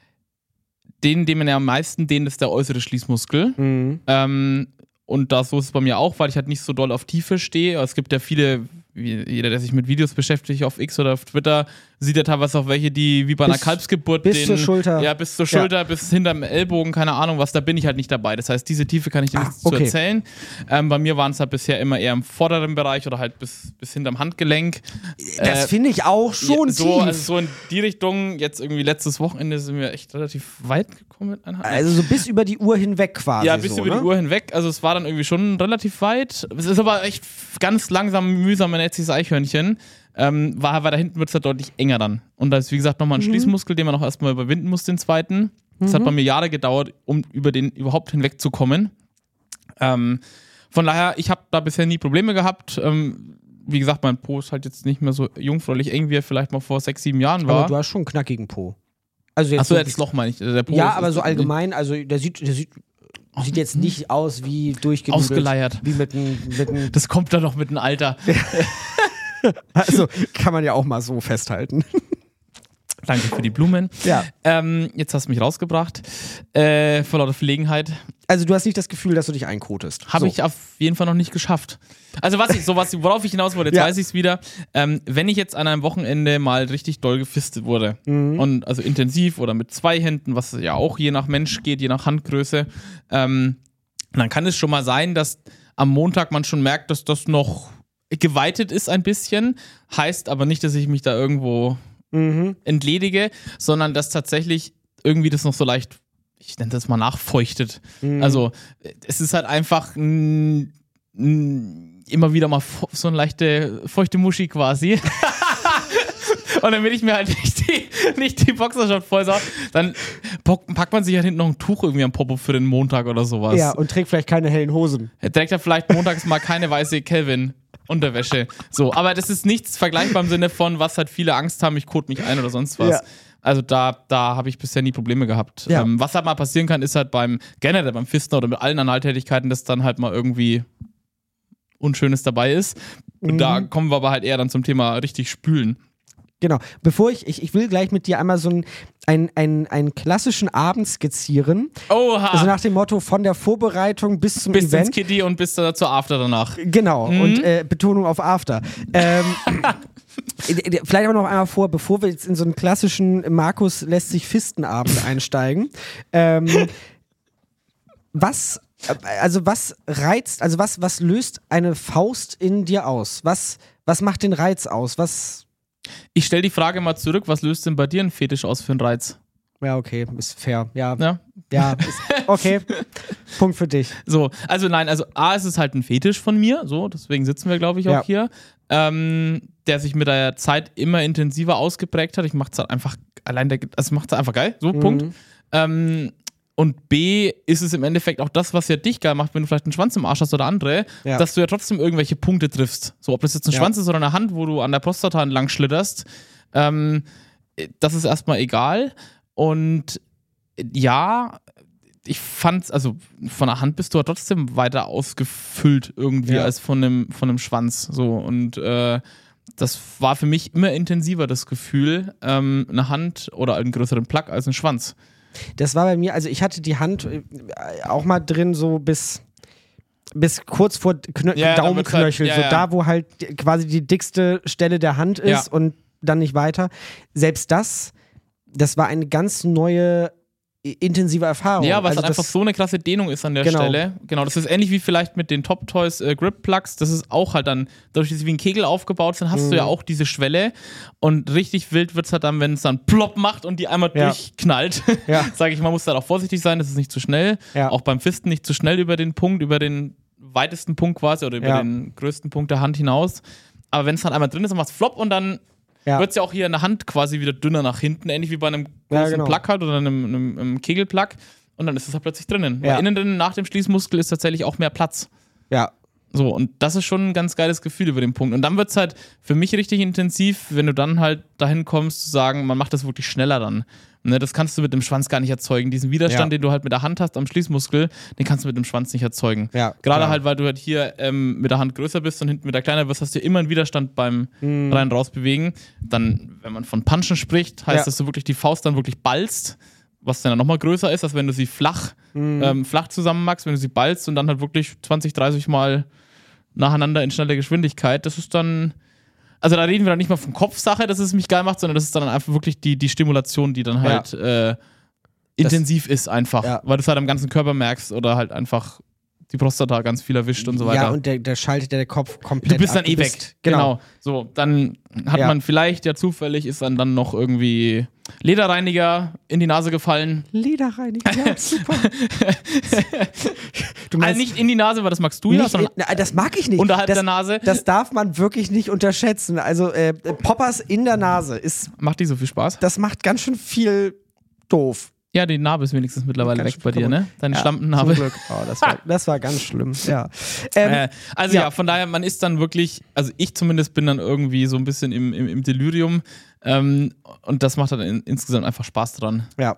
den, den man ja am meisten dehnt, ist der äußere Schließmuskel. Mhm. Ähm, und da so ist es bei mir auch, weil ich halt nicht so doll auf Tiefe stehe. Es gibt ja viele, wie jeder, der sich mit Videos beschäftigt auf X oder auf Twitter, sieht ja teilweise auch welche, die wie bei einer Bis- Kalbsgeburt bis den, zur Schulter. Ja, bis zur Ja. Schulter, bis hinterm Ellbogen, keine Ahnung was, da bin ich halt nicht dabei. Das heißt, diese Tiefe kann ich dir Ah, nichts okay. zu erzählen. Ähm, bei mir waren es halt bisher immer eher im vorderen Bereich oder halt bis, bis hinterm Handgelenk. Das Äh, finde ich auch schon ja, so, tief. also so in die Richtung, jetzt irgendwie letztes Wochenende sind wir echt relativ weit gekommen mit einer Hand. Also so bis über die Uhr hinweg quasi. Ja, bis so, über ne? die Uhr hinweg. Also es war dann irgendwie schon relativ weit. Es ist aber echt ganz langsam, mühsam, ein letztes Eichhörnchen. Ähm, war, weil da hinten wird es halt deutlich enger dann. Und da ist, wie gesagt, nochmal ein Mhm. Schließmuskel, den man auch erstmal überwinden muss, den zweiten. Das hat bei mir Jahre gedauert, um über den überhaupt hinwegzukommen. Ähm, von daher, ich habe da bisher nie Probleme gehabt. Ähm, wie gesagt, mein Po ist halt jetzt nicht mehr so jungfräulich eng, wie er vielleicht mal vor sechs, sieben Jahren war. Aber du hast schon einen knackigen Po. Also jetzt Achso, so- jetzt Loch meine ich. Der Po Ja, ist- aber ist- so allgemein, also der sieht, der sieht, sieht jetzt nicht aus wie durchgenudelt. Ausgeleiert. Wie mit einem, mit einem, Das kommt dann noch mit dem Alter. also kann man ja auch mal so festhalten. Danke für die Blumen. Ja. Ähm, jetzt hast du mich rausgebracht. Äh, vor lauter Verlegenheit. Also du hast nicht das Gefühl, dass du dich einkotest. Habe so. ich auf jeden Fall noch nicht geschafft. Also was ich, so was, worauf ich hinaus wollte, jetzt Ja. weiß ich es wieder. Ähm, wenn ich jetzt an einem Wochenende mal richtig doll gefistet wurde Mhm. und also intensiv oder mit zwei Händen, was ja auch je nach Mensch geht, je nach Handgröße, ähm, dann kann es schon mal sein, dass am Montag man schon merkt, dass das noch geweitet ist ein bisschen. Heißt aber nicht, dass ich mich da irgendwo Mhm. entledige, sondern dass tatsächlich irgendwie das noch so leicht, ich nenne das mal nachfeuchtet. Mhm. Also es ist halt einfach n, n, immer wieder mal fo- so eine leichte feuchte Muschi quasi. Und dann will ich mir halt nicht die, nicht die Boxershot vollsauen. Dann pock- packt man sich halt hinten noch ein Tuch irgendwie am Popo für den Montag oder sowas. Ja, und trägt vielleicht keine hellen Hosen. Er trägt ja vielleicht montags mal keine weiße Kelvin Unterwäsche. So, aber das ist nichts vergleichbar im Sinne von, was halt viele Angst haben, ich kot mich ein oder sonst was. Ja. Also da, da habe ich bisher nie Probleme gehabt. Ja. Ähm, was halt mal passieren kann, ist halt beim generell beim Fisten oder mit allen Analtätigkeiten, dass dann halt mal irgendwie Unschönes dabei ist. Und Mhm. da kommen wir aber halt eher dann zum Thema richtig spülen. Genau. Bevor ich, ich, ich will gleich mit dir einmal so einen, einen, einen, einen klassischen Abend skizzieren. Oha! Also nach dem Motto von der Vorbereitung bis zum bis ins Event. Kitty und bis da zur After danach. Genau, Mhm. und äh, Betonung auf After. Ähm, Vielleicht auch noch einmal vor, bevor wir jetzt in so einen klassischen Markus lässt sich Fistenabend einsteigen. Ähm, was, also was reizt, also was, was löst eine Faust in dir aus? Was, was macht den Reiz aus? Was? Ich stelle die Frage mal zurück, was löst denn bei dir ein Fetisch aus für einen Reiz? Ja, okay, ist fair. Ja, Ja. ja ist, okay. Punkt für dich. So, also nein, also A, ist es halt ein Fetisch von mir, so, deswegen sitzen wir, glaube ich, auch Ja. hier, ähm, der sich mit der Zeit immer intensiver ausgeprägt hat. Ich mache es halt einfach, allein der, also macht es einfach geil, so, Mhm. Punkt. Ähm, und B, ist es im Endeffekt auch das, was ja dich geil macht, wenn du vielleicht einen Schwanz im Arsch hast oder andere, Ja. dass du ja trotzdem irgendwelche Punkte triffst. So, ob das jetzt ein Ja. Schwanz ist oder eine Hand, wo du an der Prostata entlang schlitterst, ähm, das ist erstmal egal. Und ja, ich fand's, also von der Hand bist du ja trotzdem weiter ausgefüllt irgendwie Ja. als von einem, von einem Schwanz. So. Und äh, das war für mich immer intensiver, das Gefühl, ähm, eine Hand oder einen größeren Plug als ein Schwanz. Das war bei mir, also ich hatte die Hand äh, auch mal drin so bis, bis kurz vor Knö Ja, dann wird's Daumenknöchel, halt- ja, so ja. da, wo halt die- quasi die dickste Stelle der Hand ist Ja. und dann nicht weiter. Selbst das, das war eine ganz neue, i- intensive Erfahrung. Ja, weil es also halt einfach das, so eine krasse Dehnung ist an der Genau. Stelle. Genau, das ist ähnlich wie vielleicht mit den Top Toys äh, Grip Plugs. Das ist auch halt dann, dadurch, dass sie wie ein Kegel aufgebaut sind, hast Mhm. du ja auch diese Schwelle. Und richtig wild wird es halt dann, wenn es dann plopp macht und die einmal Ja. durchknallt. Ja. Sage ich, man muss da auch vorsichtig sein, das ist nicht zu schnell. Ja. Auch beim Fisten nicht zu schnell über den Punkt, über den weitesten Punkt quasi oder über Ja. den größten Punkt der Hand hinaus. Aber wenn es dann einmal drin ist, dann macht es flop und dann Ja. wird es ja auch hier in der Hand quasi wieder dünner nach hinten, ähnlich wie bei einem Ja, großen genau. Plug halt oder einem, einem, einem Kegelplug. Und dann ist es halt plötzlich drinnen. Ja. Weil innen drin nach dem Schließmuskel ist tatsächlich auch mehr Platz. ja. So, und das ist schon ein ganz geiles Gefühl über den Punkt. Und dann wird es halt für mich richtig intensiv, wenn du dann halt dahin kommst, zu sagen, man macht das wirklich schneller dann. Ne, das kannst du mit dem Schwanz gar nicht erzeugen. Diesen Widerstand, Ja. den du halt mit der Hand hast am Schließmuskel, den kannst du mit dem Schwanz nicht erzeugen. Ja, Gerade klar. halt, weil du halt hier ähm, mit der Hand größer bist und hinten mit der kleiner wirst, hast du immer einen Widerstand beim Mhm. rein raus bewegen. Dann, wenn man von Punchen spricht, heißt Ja. dass du wirklich die Faust dann wirklich ballst, was dann nochmal größer ist, als wenn du sie flach, Mhm. ähm, flach zusammenmachst, wenn du sie ballst und dann halt wirklich zwanzig, dreißig Mal nacheinander in schneller Geschwindigkeit. Das ist dann, also da reden wir dann nicht mal von Kopfsache, dass es mich geil macht, sondern das ist dann einfach wirklich die, die Stimulation, die dann halt äh, intensiv ist einfach, Ja. weil du es halt am ganzen Körper merkst oder halt einfach die Prostata ganz viel erwischt und so weiter. Ja, und der, der schaltet ja der Kopf komplett du bist dann ab. eh Du weg. bist- Genau. So, dann hat Ja. man vielleicht, ja zufällig, ist dann, dann noch irgendwie Lederreiniger in die Nase gefallen. Lederreiniger, ja, super. du Also nicht in die Nase, weil das magst du ja, nicht, sondern na, das mag ich nicht. unterhalb das, der Nase. Das darf man wirklich nicht unterschätzen. Also äh, Poppers in der Nase ist, Macht die so viel Spaß? das macht ganz schön viel doof. Ja, die Narbe ist wenigstens mittlerweile Ganz weg bei schön dir, ne? Deine Schlampennarbe. Zum Glück. Oh, das, war, das war ganz schlimm. Ja. Ähm, Äh, also ja. ja. von daher, man ist dann wirklich, also ich zumindest bin dann irgendwie so ein bisschen im, im, im Delirium ähm, und das macht dann in, insgesamt einfach Spaß dran. Ja.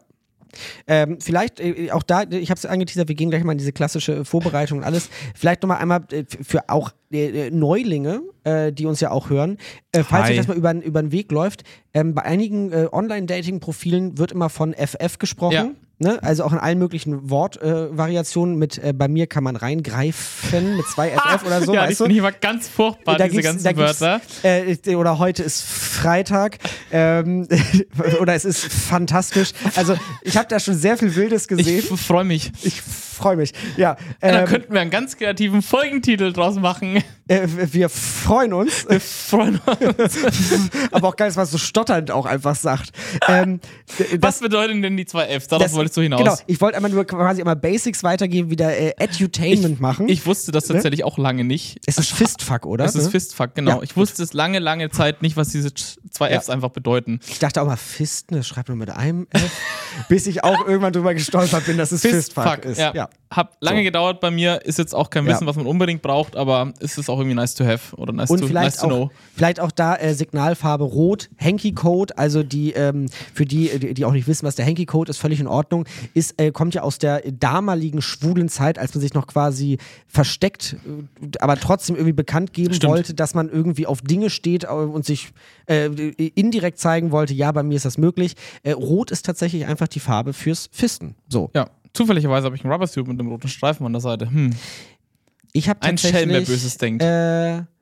Ähm, vielleicht äh, auch da, ich habe es angeteasert, wir gehen gleich mal in diese klassische Vorbereitung und alles. Vielleicht nochmal einmal äh, für auch äh, Neulinge, äh, die uns ja auch hören, äh, falls Hi. euch das mal über, über den Weg läuft. Ähm, bei einigen äh, Online-Dating-Profilen wird immer von F F gesprochen. Ja. Ne? Also auch in allen möglichen Wortvariationen. Äh, mit äh, bei mir kann man reingreifen mit zwei F F oder so. ja, weißt die du? finde ich immer ganz furchtbar, Da diese gibt's- ganzen da gibt's, Wörter. Äh, oder heute ist Freitag. ähm, oder es ist fantastisch. Also, ich habe da schon sehr viel Wildes Ich gesehen. freue mich. Ich freue mich. Ja, da ähm, könnten wir einen ganz kreativen Folgentitel draus machen. äh, wir freuen uns. Wir freuen uns. Aber auch geil, dass man so stotternd auch einfach sagt. Ähm, d- Was bedeuten denn die zwei Fs? Darauf das- wolltest du hinaus. Genau, ich wollte einmal nur quasi immer Basics weitergeben, wieder äh, Edutainment machen. Ich wusste das tatsächlich auch lange nicht. es ist Fistfuck, oder? Das ist Ne? Fistfuck, genau. Ja, ich wusste es lange, lange Zeit nicht, was diese ch- zwei Ja. Fs einfach bedeuten. Ich dachte auch mal, Fisten, das schreibt nur mit einem F. Bis ich auch irgendwann drüber gestolpert bin, dass es Fistfuck ist. Ja. Ja. Hat lange So. gedauert bei mir, ist jetzt auch kein Ja. Wissen, was man unbedingt braucht, aber es ist auch irgendwie nice to have oder nice, Und to, vielleicht, nice to auch, know. vielleicht auch da äh, Signalfarbe Rot, Hanky-Code, also die, ähm, für die, die, die auch nicht wissen, was der Hanky-Code ist, völlig in Ordnung, ist, äh, kommt ja aus der damaligen schwulen Zeit, als man sich noch quasi versteckt, äh, aber trotzdem irgendwie bekannt geben Stimmt. wollte, dass man irgendwie auf Dinge steht äh, und sich äh, indirekt zeigen wollte, ja, bei mir ist das möglich. Äh, Rot ist tatsächlich einfach die Farbe fürs Fisten. So. Ja, zufälligerweise habe ich einen Rubbersuit mit einem roten Streifen an der Seite. Hm. Ich habe Ein tatsächlich Schelm, wer Böses denkt. Äh,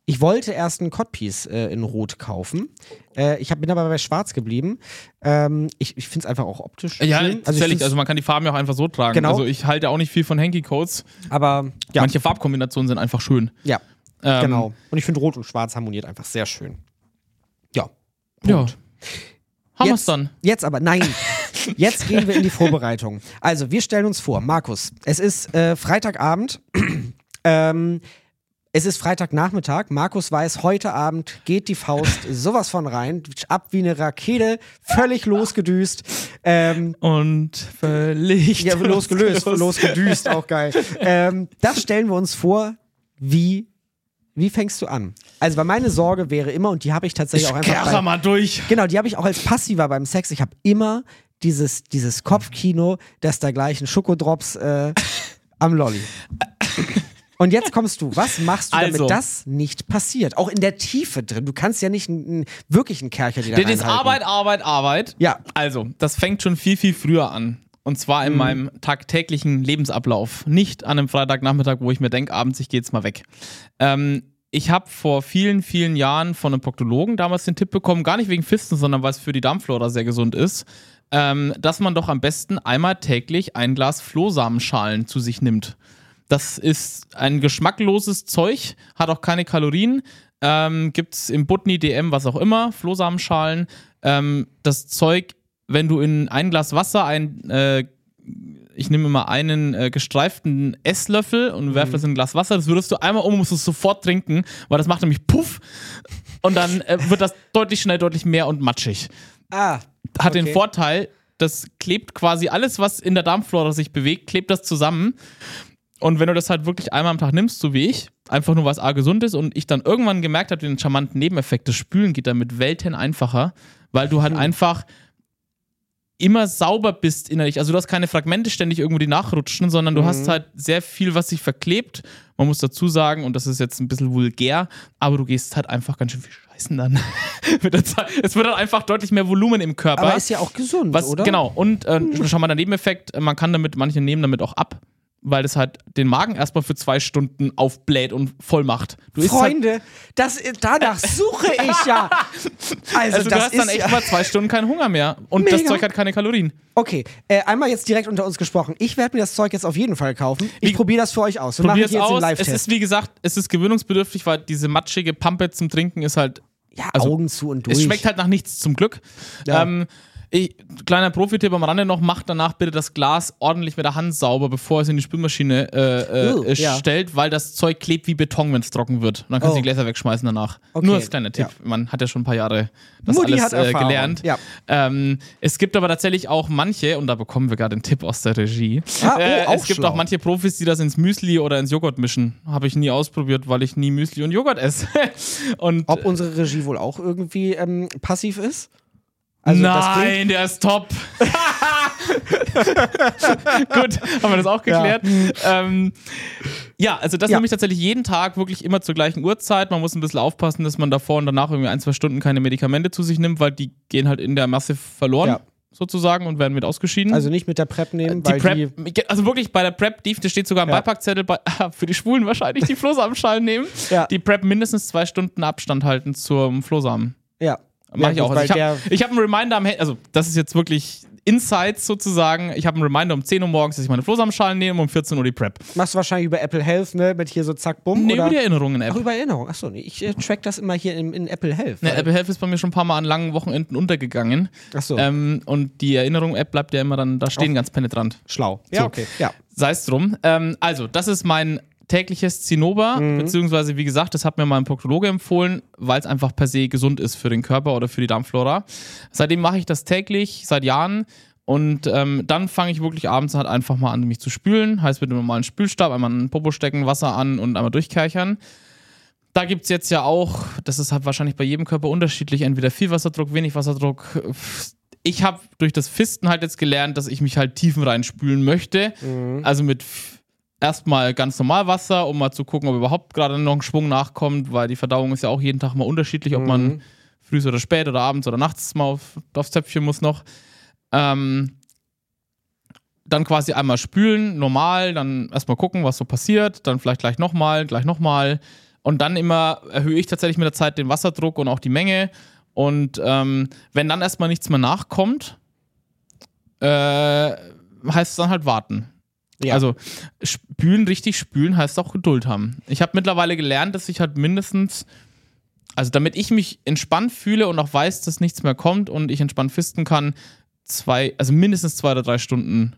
Ich wollte erst einen Codpiece äh, in Rot kaufen. Äh, ich hab, bin aber bei Schwarz geblieben. Ähm, ich ich finde es einfach auch optisch Ja, schön. tatsächlich. Also man kann die Farben ja auch einfach so tragen. Genau. Also ich halte auch nicht viel von Hanky-Codes. Aber ja, Manche Farbkombinationen sind einfach schön. ja Ähm, genau. Und ich finde Rot und Schwarz harmoniert einfach sehr schön. Ja. Ja. Punkt. Haben wir es Jetzt, dann? jetzt aber, nein. Jetzt gehen wir in die Vorbereitung. Also, wir stellen uns vor, Markus, es ist äh, Freitagabend. ähm, es ist Freitagnachmittag. Markus weiß, heute Abend geht die Faust sowas von rein. Ab wie eine Rakete, völlig losgedüst. Ähm, Und völlig ja, losgelöst, losgedüst, auch geil. Ähm, das stellen wir uns vor, wie Wie fängst du an? Also, weil meine Sorge wäre immer, und die habe ich tatsächlich Ich auch einfach. kercher Bei, mal durch. genau, die habe ich auch als Passiver beim Sex. Ich habe immer dieses, dieses Kopfkino, dass da gleich ein Schokodrops äh, am Lolli. Und jetzt kommst du. Was machst du, damit Also. das nicht passiert? Auch in der Tiefe drin. Du kannst ja nicht einen, wirklich einen Kercher dir da Das ist reinhalten. Arbeit, Arbeit, Arbeit. Ja. Also, das fängt schon viel, viel früher an. Und zwar in Mhm. meinem tagtäglichen Lebensablauf. Nicht an einem Freitagnachmittag, wo ich mir denke, abends, ich gehe jetzt mal weg. Ähm, ich habe vor vielen, vielen Jahren von einem Proktologen damals den Tipp bekommen, gar nicht wegen Fisten, sondern weil es für die Darmflora sehr gesund ist, ähm, dass man doch am besten einmal täglich ein Glas Flohsamenschalen zu sich nimmt. Das ist ein geschmackloses Zeug, hat auch keine Kalorien, ähm, gibt es im Butni, D M, was auch immer, Flohsamenschalen. Ähm, das Zeug, wenn du in ein Glas Wasser ein, äh, ich nehme mal einen äh, gestreiften Esslöffel und werfe das in ein Glas Wasser, das würdest du einmal um, musst du es sofort trinken, weil das macht nämlich Puff und dann äh, wird das deutlich schnell, deutlich mehr und matschig. Ah. Hat Okay. den Vorteil, das klebt quasi alles, was in der Darmflora sich bewegt, klebt das zusammen. Und wenn du das halt wirklich einmal am Tag nimmst, so wie ich, einfach nur, was A gesund ist und ich dann irgendwann gemerkt habe, den charmanten Nebeneffekt, das Spülen geht damit Welten einfacher, weil du halt einfach immer sauber bist innerlich. Also du hast keine Fragmente ständig irgendwo, die nachrutschen, sondern du Mhm. hast halt sehr viel, was sich verklebt. Man muss dazu sagen, und das ist jetzt ein bisschen vulgär, aber du gehst halt einfach ganz schön viel scheißen dann. Mit der Zeit. Es wird dann einfach deutlich mehr Volumen im Körper. Aber ist ja auch gesund, Was, oder? Genau, und äh, schon mal der Nebeneffekt, man kann damit, manche nehmen damit auch ab, weil das halt den Magen erstmal für zwei Stunden aufbläht und voll macht. Du isst halt, Freunde, das, danach suche ich ja. Also, also du das hast dann ist echt ja mal zwei Stunden keinen Hunger mehr. Und das Mega. Zeug hat keine Kalorien. Okay, äh, einmal jetzt direkt unter uns gesprochen. Ich werde mir das Zeug jetzt auf jeden Fall kaufen. Ich Wie- probiere das für euch aus. Wir machen Probier's hier jetzt aus. einen Es Live-Test. ist, wie gesagt, es ist gewöhnungsbedürftig, weil diese matschige Pampe zum Trinken ist halt, Ja, also, Augen zu und durch. es schmeckt halt nach nichts zum Glück. Ja. Ähm, ich, kleiner Profitipp am Rande noch, macht danach bitte das Glas ordentlich mit der Hand sauber, bevor es in die Spülmaschine äh, äh, Uh, äh, ja. stellt, weil das Zeug klebt wie Beton, wenn es trocken wird. Und dann kannst du Oh. die Gläser wegschmeißen danach. Okay, Nur als kleiner Tipp. ja. Man hat ja schon ein paar Jahre das Mutti alles hat äh, Erfahrung. gelernt. Ja. Ähm, es gibt aber tatsächlich auch manche, und da bekommen wir gerade einen Tipp aus der Regie, Ah, oh, äh, auch es gibt schlau. auch manche Profis, die das ins Müsli oder ins Joghurt mischen. Habe ich nie ausprobiert, weil ich nie Müsli und Joghurt esse. und Ob unsere Regie wohl auch irgendwie ähm, passiv ist? Also, das klingt- Nein, der ist top. Gut, haben wir das auch geklärt. Ja, ähm, ja also das Ja. nehme ich tatsächlich jeden Tag wirklich immer zur gleichen Uhrzeit. Man muss ein bisschen aufpassen, dass man davor und danach irgendwie ein, zwei Stunden keine Medikamente zu sich nimmt, weil die gehen halt in der Masse verloren, Ja. sozusagen, und werden mit ausgeschieden. Also nicht mit der Prep nehmen, die weil Prep, die. also wirklich bei der Prep, die, da steht sogar ein Ja. Beipackzettel, bei, für die Schwulen wahrscheinlich, die Flohsamenschalen nehmen. Ja. Die Prep mindestens zwei Stunden Abstand halten zum Flohsamen. Ja. Mach Ja, ich gut, auch. weil Also ich der- habe ich hab einen Reminder am Handy, also das ist jetzt wirklich Insights sozusagen. Ich habe einen Reminder um zehn Uhr morgens, dass ich meine Flohsamenschalen nehme, um vierzehn Uhr die Prep. Machst du wahrscheinlich über Apple Health, ne? Mit hier so zack, bumm. Nee, oder? über die Erinnerungen-App. Ach, über Erinnerung. Achso, nee, ich äh, track das immer hier in, in Apple Health. Ne, weil- Apple Health ist bei mir schon ein paar Mal an langen Wochenenden untergegangen. Achso, Ähm, und die Erinnerung-App bleibt ja immer dann da stehen, Auf- ganz penetrant. schlau. so. Ja, okay. Ja. Sei es drum. Ähm, also, das ist mein tägliches Zinnober, Mhm. beziehungsweise wie gesagt, das hat mir mein Proktologe empfohlen, weil es einfach per se gesund ist für den Körper oder für die Darmflora. Seitdem mache ich das täglich, seit Jahren. Und ähm, dann fange ich wirklich abends halt einfach mal an, mich zu spülen. Heißt mit dem normalen Spülstab einmal einen Popo stecken, Wasser an und einmal durchkerchern. Da gibt es jetzt ja auch, das ist halt wahrscheinlich bei jedem Körper unterschiedlich, entweder viel Wasserdruck, wenig Wasserdruck. Ich habe durch das Fisten halt jetzt gelernt, dass ich mich halt tiefen reinspülen möchte. Mhm. Also mit f- erstmal ganz normal Wasser, um mal zu gucken, ob überhaupt gerade noch ein Schwung nachkommt, weil die Verdauung ist ja auch jeden Tag mal unterschiedlich, ob man Mhm. früh oder spät oder abends oder nachts mal auf, aufs Töpfchen muss noch. Ähm, dann quasi einmal spülen, normal, dann erstmal gucken, was so passiert, dann vielleicht gleich nochmal, gleich nochmal Und dann immer erhöhe ich tatsächlich mit der Zeit den Wasserdruck und auch die Menge. Und ähm, wenn dann erstmal nichts mehr nachkommt, äh, heißt es dann halt warten. Ja. Also spülen, richtig spülen heißt auch Geduld haben. Ich habe mittlerweile gelernt, dass ich halt mindestens, also damit ich mich entspannt fühle und auch weiß, dass nichts mehr kommt und ich entspannt fisten kann, zwei, also mindestens zwei oder drei Stunden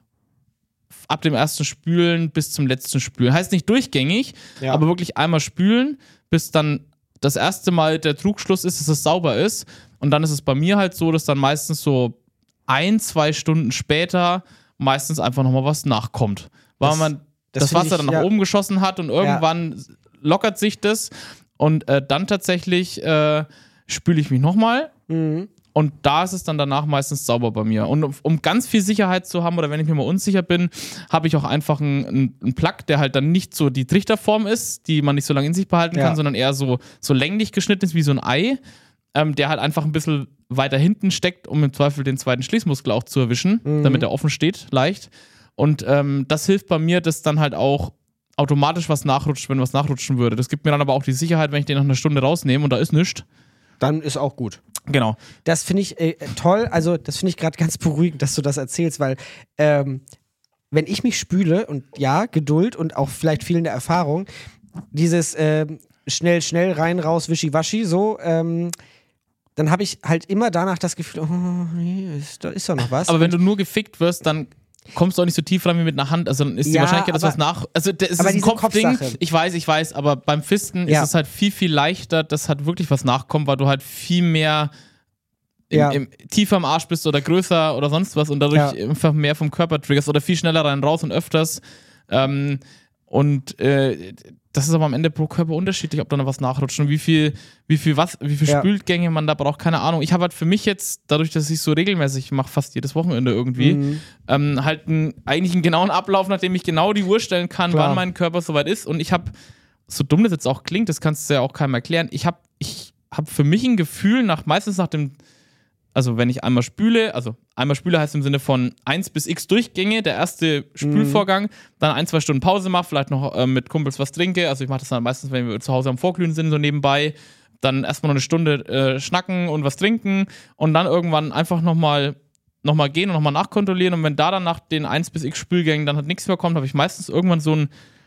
ab dem ersten Spülen bis zum letzten Spülen. Heißt nicht durchgängig, ja. aber wirklich einmal spülen, bis dann das erste Mal der Trugschluss ist, dass es sauber ist. Und dann ist es bei mir halt so, dass dann meistens so ein, zwei Stunden später meistens einfach nochmal was nachkommt. Weil das, man das, das Wasser ich, dann nach ja. oben geschossen hat und irgendwann ja. lockert sich das und äh, dann tatsächlich äh, spüle ich mich nochmal mhm. und da ist es dann danach meistens sauber bei mir. Und um, um ganz viel Sicherheit zu haben oder wenn ich mir mal unsicher bin, habe ich auch einfach einen, einen Plug, der halt dann nicht so die Trichterform ist, die man nicht so lange in sich behalten ja. kann, sondern eher so, so länglich geschnitten ist wie so ein Ei, ähm, der halt einfach ein bisschen weiter hinten steckt, um im Zweifel den zweiten Schließmuskel auch zu erwischen, mhm. damit er offen steht, leicht. Und ähm, das hilft bei mir, dass dann halt auch automatisch was nachrutscht, wenn was nachrutschen würde. Das gibt mir dann aber auch die Sicherheit, wenn ich den nach einer Stunde rausnehme und da ist nichts. Dann ist auch gut. Genau. Das finde ich äh, toll, also das finde ich gerade ganz beruhigend, dass du das erzählst, weil ähm, wenn ich mich spüle und ja, Geduld und auch vielleicht fehlende Erfahrung, dieses äh, schnell, schnell rein, raus, wischiwaschi, so, ähm, dann habe ich halt immer danach das Gefühl, oh, nee, ist, da ist doch noch was. Aber wenn du nur gefickt wirst, dann kommst du auch nicht so tief rein wie mit einer Hand. Also dann ist die ja, Wahrscheinlichkeit, dass aber, was nach... Also das ist aber ein diese Kopfding. Kopfsache. Ich weiß, ich weiß, aber beim Fisten ja. ist es halt viel, viel leichter, dass halt wirklich was nachkommt, weil du halt viel mehr im, ja. im, tiefer am Arsch bist oder größer oder sonst was und dadurch ja. einfach mehr vom Körper triggerst oder viel schneller rein, raus und öfters. Ähm, und äh, das ist aber am Ende pro Körper unterschiedlich, ob da noch was nachrutscht und wie viel, wie viel, was, wie viel ja. Spülgänge man da braucht, keine Ahnung. Ich habe halt für mich jetzt, dadurch, dass ich so regelmäßig mache, fast jedes Wochenende irgendwie, mhm. ähm, halt einen, eigentlich einen genauen Ablauf, nachdem ich genau die Uhr stellen kann, Klar. wann mein Körper soweit ist. Und ich habe, so dumm das jetzt auch klingt, das kannst du ja auch keinem erklären, ich habe ich hab für mich ein Gefühl, nach meistens nach dem, also wenn ich einmal spüle, also einmal spüle heißt im Sinne von eins bis x Durchgänge, der erste Spülvorgang, mhm. dann ein, zwei Stunden Pause mache, vielleicht noch äh, mit Kumpels was trinke, also ich mache das dann meistens, wenn wir zu Hause am Vorglühen sind, so nebenbei, dann erstmal noch eine Stunde äh, schnacken und was trinken und dann irgendwann einfach nochmal noch mal gehen und nochmal nachkontrollieren und wenn da dann nach den eins bis x Spülgängen dann halt nichts mehr kommt, habe ich meistens irgendwann so ein,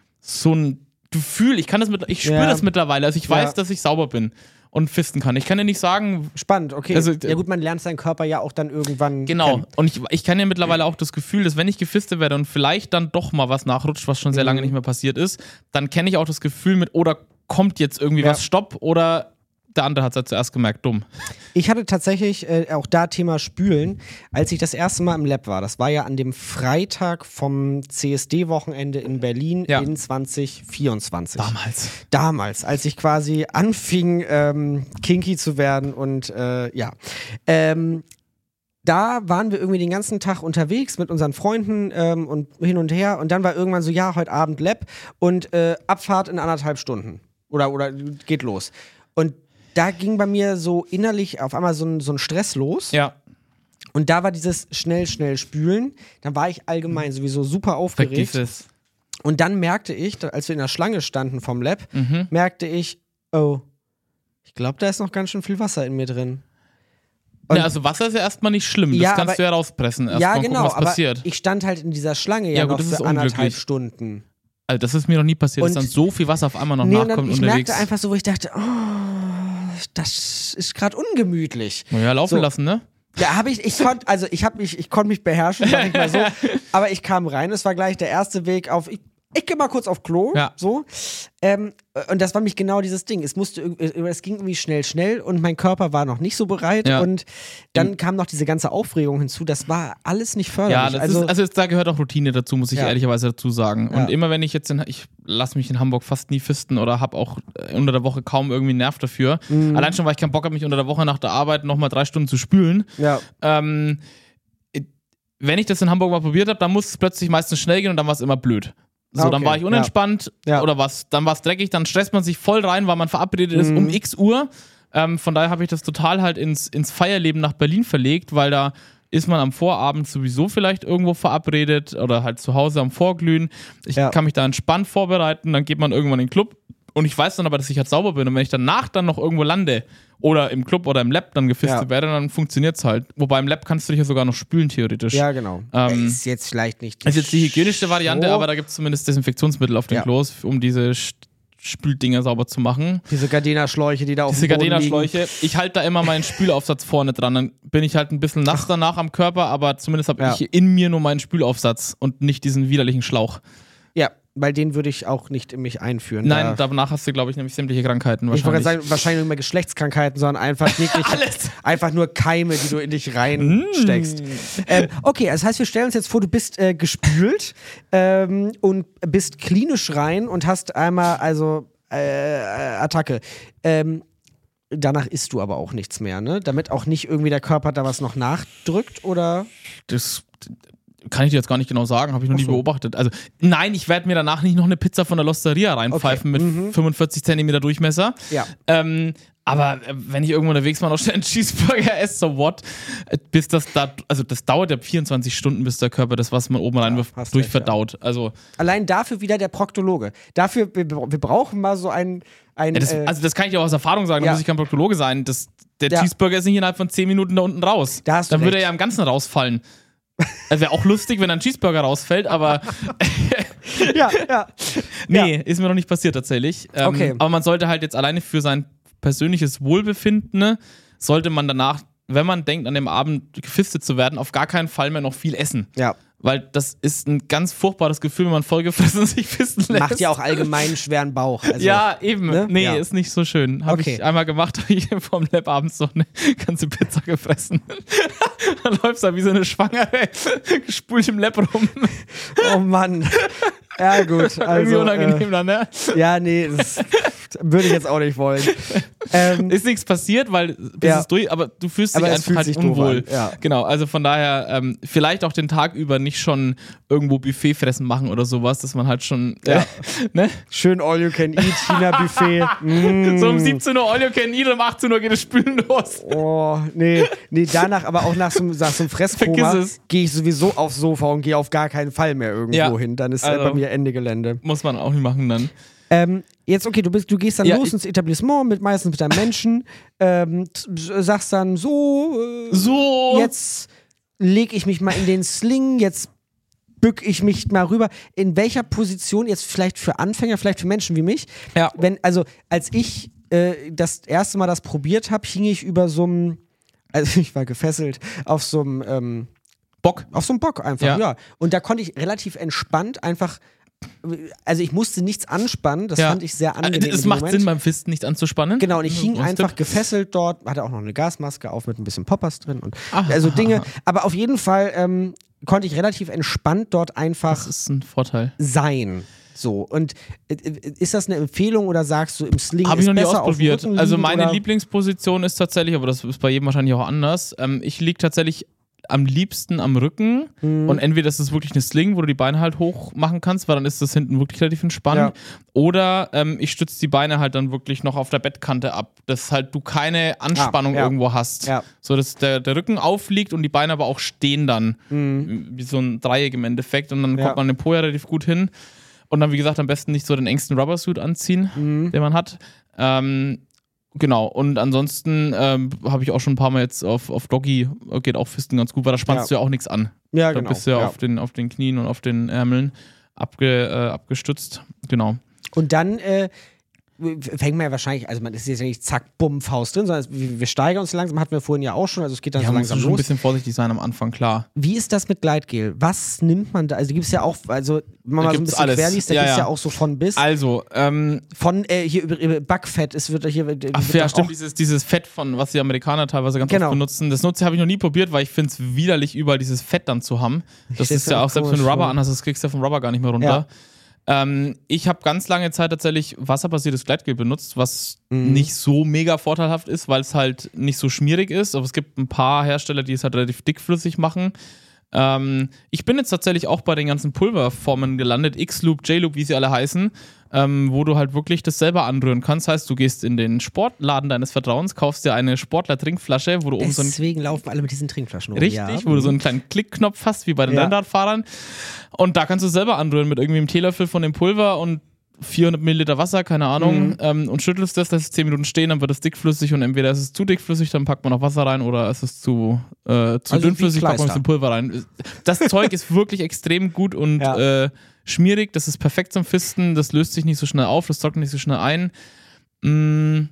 so ein Gefühl, ich kann das mit, ich spüre ja. das mittlerweile, also ich weiß, ja. dass ich sauber bin und fisten kann. Ich kann ja nicht sagen... Spannend, okay. Also, ja gut, man lernt seinen Körper ja auch dann irgendwann Genau. kennen. Und ich, ich kann ja mittlerweile auch das Gefühl, dass wenn ich gefistet werde und vielleicht dann doch mal was nachrutscht, was schon sehr lange nicht mehr passiert ist, dann kenne ich auch das Gefühl mit, oder kommt jetzt irgendwie ja. was, Stopp, oder der andere hat es ja zuerst gemerkt, dumm. Ich hatte tatsächlich äh, auch da Thema Spülen, als ich das erste Mal im Lab war. Das war ja an dem Freitag vom C S D-Wochenende in Berlin ja. in zwanzig vierundzwanzig. Damals. Damals, als ich quasi anfing, ähm, kinky zu werden und äh, ja. Ähm, da waren wir irgendwie den ganzen Tag unterwegs mit unseren Freunden ähm, und hin und her. Und dann war irgendwann so, ja, heute Abend Lab und äh, Abfahrt in anderthalb Stunden. Oder, oder geht los. Und da ging bei mir so innerlich auf einmal so ein, so ein Stress los. Ja. Und da war dieses schnell, schnell spülen. Dann war ich allgemein sowieso super aufgeregt. Vergiss es. Und dann merkte ich, als wir in der Schlange standen vom Lab, mhm. merkte ich, oh, ich glaube, da ist noch ganz schön viel Wasser in mir drin. Und ja, also Wasser ist ja erstmal nicht schlimm. Das ja, kannst aber, du ja rauspressen. Erst ja, mal genau, gucken, was aber passiert. Ich stand halt in dieser Schlange ja, ja gut, noch für anderthalb Stunden. Also das ist mir noch nie passiert, und dass dann so viel Wasser auf einmal noch nee, nachkommt und dann, ich unterwegs. merkte einfach so, wo ich dachte, oh, das ist gerade ungemütlich. Ja, laufen so. lassen, ne? Ja, habe ich, ich konnte, also ich habe mich, ich konnte mich beherrschen, sag ich mal so. Aber ich kam rein, es war gleich der erste Weg auf, ich, ich gehe mal kurz auf Klo, ja. so. Ähm, und das war mich genau dieses Ding. Es musste, es ging irgendwie schnell, schnell und mein Körper war noch nicht so bereit ja. und dann mhm. kam noch diese ganze Aufregung hinzu. Das war alles nicht förderlich. Ja, das also, ist, also jetzt, da gehört auch Routine dazu, muss ich ja. ehrlicherweise dazu sagen. Und ja. immer wenn ich jetzt, in, ich lasse mich in Hamburg fast nie fisten oder habe auch unter der Woche kaum irgendwie einen Nerv dafür. Mhm. Allein schon, weil ich keinen Bock habe, mich unter der Woche nach der Arbeit nochmal drei Stunden zu spülen. Ja. Ähm, wenn ich das in Hamburg mal probiert habe, dann muss es plötzlich meistens schnell gehen und dann war es immer blöd. So, okay. dann war ich unentspannt ja. Ja. oder was, dann war es dreckig, dann stresst man sich voll rein, weil man verabredet ist mhm. um x Uhr. Ähm, von daher habe ich das total halt ins, ins Feierleben nach Berlin verlegt, weil da ist man am Vorabend sowieso vielleicht irgendwo verabredet oder halt zu Hause am Vorglühen. Ich ja. kann mich da entspannt vorbereiten, dann geht man irgendwann in den Club und ich weiß dann aber, dass ich halt sauber bin und wenn ich danach dann noch irgendwo lande oder im Club oder im Lab dann gefistet Ja. werde, dann funktioniert es halt. Wobei im Lab kannst du dich ja sogar noch spülen, theoretisch. Ja, genau. Ähm, ist jetzt vielleicht nicht. ist jetzt die hygienischste Variante, so- aber da gibt es zumindest Desinfektionsmittel auf den Ja. Klos, um diese Sch- Spüldinger sauber zu machen. Diese Gardena-Schläuche, die da auf Diese dem Boden liegen. Gardena-Schläuche. Ich halte da immer meinen Spülaufsatz vorne dran. Dann bin ich halt ein bisschen nass danach am Körper, aber zumindest habe Ja. ich in mir nur meinen Spülaufsatz und nicht diesen widerlichen Schlauch. Ja, weil den würde ich auch nicht in mich einführen. Nein, da, danach hast du, glaube ich, nämlich sämtliche Krankheiten ich wollte wahrscheinlich. gerade sagen, wahrscheinlich nicht mehr Geschlechtskrankheiten, sondern einfach wirklich einfach nur Keime, die du in dich reinsteckst. Mm. ähm, okay, das heißt, wir stellen uns jetzt vor, du bist äh, gespült ähm, und bist klinisch rein und hast einmal, also äh, Attacke. Ähm, danach isst du aber auch nichts mehr, ne? Damit auch nicht irgendwie der Körper da was noch nachdrückt, oder? Das kann ich dir jetzt gar nicht genau sagen, habe ich noch Ach nie so. beobachtet. Also, nein, ich werde mir danach nicht noch eine Pizza von der Losteria reinpfeifen Okay. mit Mhm. fünfundvierzig Zentimeter Durchmesser. Ja. Ähm, aber äh, wenn ich irgendwo unterwegs mal noch schnell einen Cheeseburger esse, so what? Äh, Bis das da, also das dauert ja vierundzwanzig Stunden, bis der Körper das, was man oben reinwirft, hast durchverdaut. Also, Allein dafür wieder der Proktologe. Dafür, wir, wir brauchen mal so ein. ein ja, das, äh, also das kann ich auch aus Erfahrung sagen, da ja. muss ich kein Proktologe sein. Das, der Ja. Cheeseburger ist nicht innerhalb von zehn Minuten da unten raus. Da hast du Dann würde er recht. ja im Ganzen rausfallen. Das wäre auch lustig, wenn ein Cheeseburger rausfällt, aber ja, ja. nee, ist mir noch nicht passiert tatsächlich. Ähm, Okay. Aber man sollte halt jetzt alleine für sein persönliches Wohlbefinden, ne, sollte man danach, wenn man denkt, an dem Abend gefistet zu werden, auf gar keinen Fall mehr noch viel essen. Ja. Weil das ist ein ganz furchtbares Gefühl, wenn man vollgefressen sich fisten lässt. Macht ja auch allgemein einen schweren Bauch. Also, ja, eben. ne? Nee, Ja. ist nicht so schön. Habe Okay. ich einmal gemacht, habe ich vom Lab abends noch eine ganze Pizza gefressen. Dann läufst du da wie so eine Schwangere, gespult im Lab rum. Oh Mann. Ja, gut. Irgendwie Also, unangenehm dann, ne? äh, ja, nee, das würde ich jetzt auch nicht wollen. Ähm, Ist nichts passiert, weil bis Ja. es durch, aber du fühlst dich Aber es einfach fühlt halt sich doof unwohl. an, ja. Genau, also von daher ähm, vielleicht auch den Tag über nicht schon irgendwo Buffet fressen machen oder sowas, dass man halt schon Ja. äh, ne? schön All-You-Can-Eat, China-Buffet. Mm. so um siebzehn Uhr All You Can Eat und um achtzehn Uhr geht das Spülen los. Oh, nee, nee, danach, aber auch nach so, einem- nach so einem Fresskoma Vergiss es. gehe ich sowieso aufs Sofa und gehe auf gar keinen Fall mehr irgendwo Ja. hin. Dann ist Also- äh, bei mir Ende Gelände. Muss man auch nicht machen dann. Ähm, jetzt, okay, du, bist, du gehst dann Ja, los ich- ins Etablissement, mit, meistens mit einem Menschen, ähm, t- sagst dann so, äh, So. jetzt lege ich mich mal in den Sling, jetzt bück ich mich mal rüber. In welcher Position, jetzt vielleicht für Anfänger, vielleicht für Menschen wie mich, Ja. wenn, also als ich äh, das erste Mal das probiert habe, hing ich über so einem, also ich war gefesselt, auf so einem, ähm, Bock. auf so einem Bock einfach, ja. Ja. Und da konnte ich relativ entspannt einfach, also ich musste nichts anspannen, das Ja. fand ich sehr angenehm. Es in dem macht Moment. Sinn, beim Fisten nicht anzuspannen. Genau, und ich hing Großtipp. einfach gefesselt dort, hatte auch noch eine Gasmaske auf mit ein bisschen Poppers drin und Aha. also Dinge. Aber auf jeden Fall ähm, konnte ich relativ entspannt dort einfach Das ist ein Vorteil. sein. So, und äh, ist das eine Empfehlung oder sagst du, im Sling Habe ist ich noch nie besser ausprobiert. auf dem Rücken Also liegend, meine oder? Lieblingsposition ist tatsächlich, aber das ist bei jedem wahrscheinlich auch anders. Ähm, ich liege tatsächlich am liebsten am Rücken Mhm. und entweder ist es wirklich eine Sling, wo du die Beine halt hoch machen kannst, weil dann ist das hinten wirklich relativ entspannt. Ja. Oder ähm, ich stütze die Beine halt dann wirklich noch auf der Bettkante ab, dass halt du keine Anspannung Ah, ja. irgendwo hast. Ja. So dass der, der Rücken aufliegt und die Beine aber auch stehen dann. Wie so ein Dreieck im Endeffekt und dann Mhm. Ja. kommt man den Po ja relativ gut hin. Und dann, wie gesagt, am besten nicht so den engsten Rubbersuit anziehen, Mhm. den man hat. Ähm, genau, und ansonsten ähm, habe ich auch schon ein paar Mal jetzt auf, auf Doggy, äh, geht auch Fisten ganz gut, weil da spannst Ja. du ja auch nichts an. Ja, Da genau. bist du ja, ja. Auf, den, auf den Knien und auf den Ärmeln abge, äh, abgestützt. Genau. Und dann äh, fängt man ja wahrscheinlich, also man ist jetzt ja nicht zack, bumm, Faust drin, sondern es, wir, wir steigern uns langsam, hatten wir vorhin ja auch schon, also es geht dann Ja, so man muss langsam schon ein los. bisschen vorsichtig sein am Anfang, klar. Wie ist das mit Gleitgel? Was nimmt man da? Also gibt es ja auch, also wenn man Da mal so ein gibt's bisschen alles. querliest, da Ja, gibt es ja. ja. auch so von bis. Also, ähm, Von äh, hier über, über Backfett, es wird hier. ach wird ja, doch stimmt, auch- dieses, dieses Fett von, was die Amerikaner teilweise ganz Genau. oft benutzen, das nutze habe ich noch nie probiert, weil ich finde es widerlich, überall dieses Fett dann zu haben. Das stell's ist mir ja auch auch, selbst wenn du komisch Rubber vor. anhast, das kriegst du ja vom Rubber gar nicht mehr runter. Ähm, ich habe ganz lange Zeit tatsächlich wasserbasiertes Gleitgel benutzt, was Mhm. nicht so mega vorteilhaft ist, weil es halt nicht so schmierig ist. Aber es gibt ein paar Hersteller, die es halt relativ dickflüssig machen. Ähm, ich bin jetzt tatsächlich auch bei den ganzen Pulverformen gelandet, X-Loop, J-Loop, wie sie alle heißen, ähm, wo du halt wirklich das selber anrühren kannst. Heißt, du gehst in den Sportladen deines Vertrauens, kaufst dir eine Sportler-Trinkflasche, wo du oben so ein Deswegen laufen alle mit diesen Trinkflaschen rum. Richtig, ja. wo du so einen kleinen Klickknopf hast, wie bei den Ja. Rennradfahrern. Und da kannst du selber anrühren mit irgendwie einem Teelöffel von dem Pulver und vierhundert Milliliter Wasser, keine Ahnung, Mhm. ähm, und schüttelst das, lässt es zehn Minuten stehen, dann wird es dickflüssig und entweder ist es zu dickflüssig, dann packt man noch Wasser rein oder ist es zu, äh, zu Also dünnflüssig, wie packt man ein Kleister. bisschen Pulver rein. Das Zeug ist wirklich extrem gut und Ja. äh, schmierig, das ist perfekt zum Fisten, das löst sich nicht so schnell auf, das trocknet nicht so schnell ein. Mm,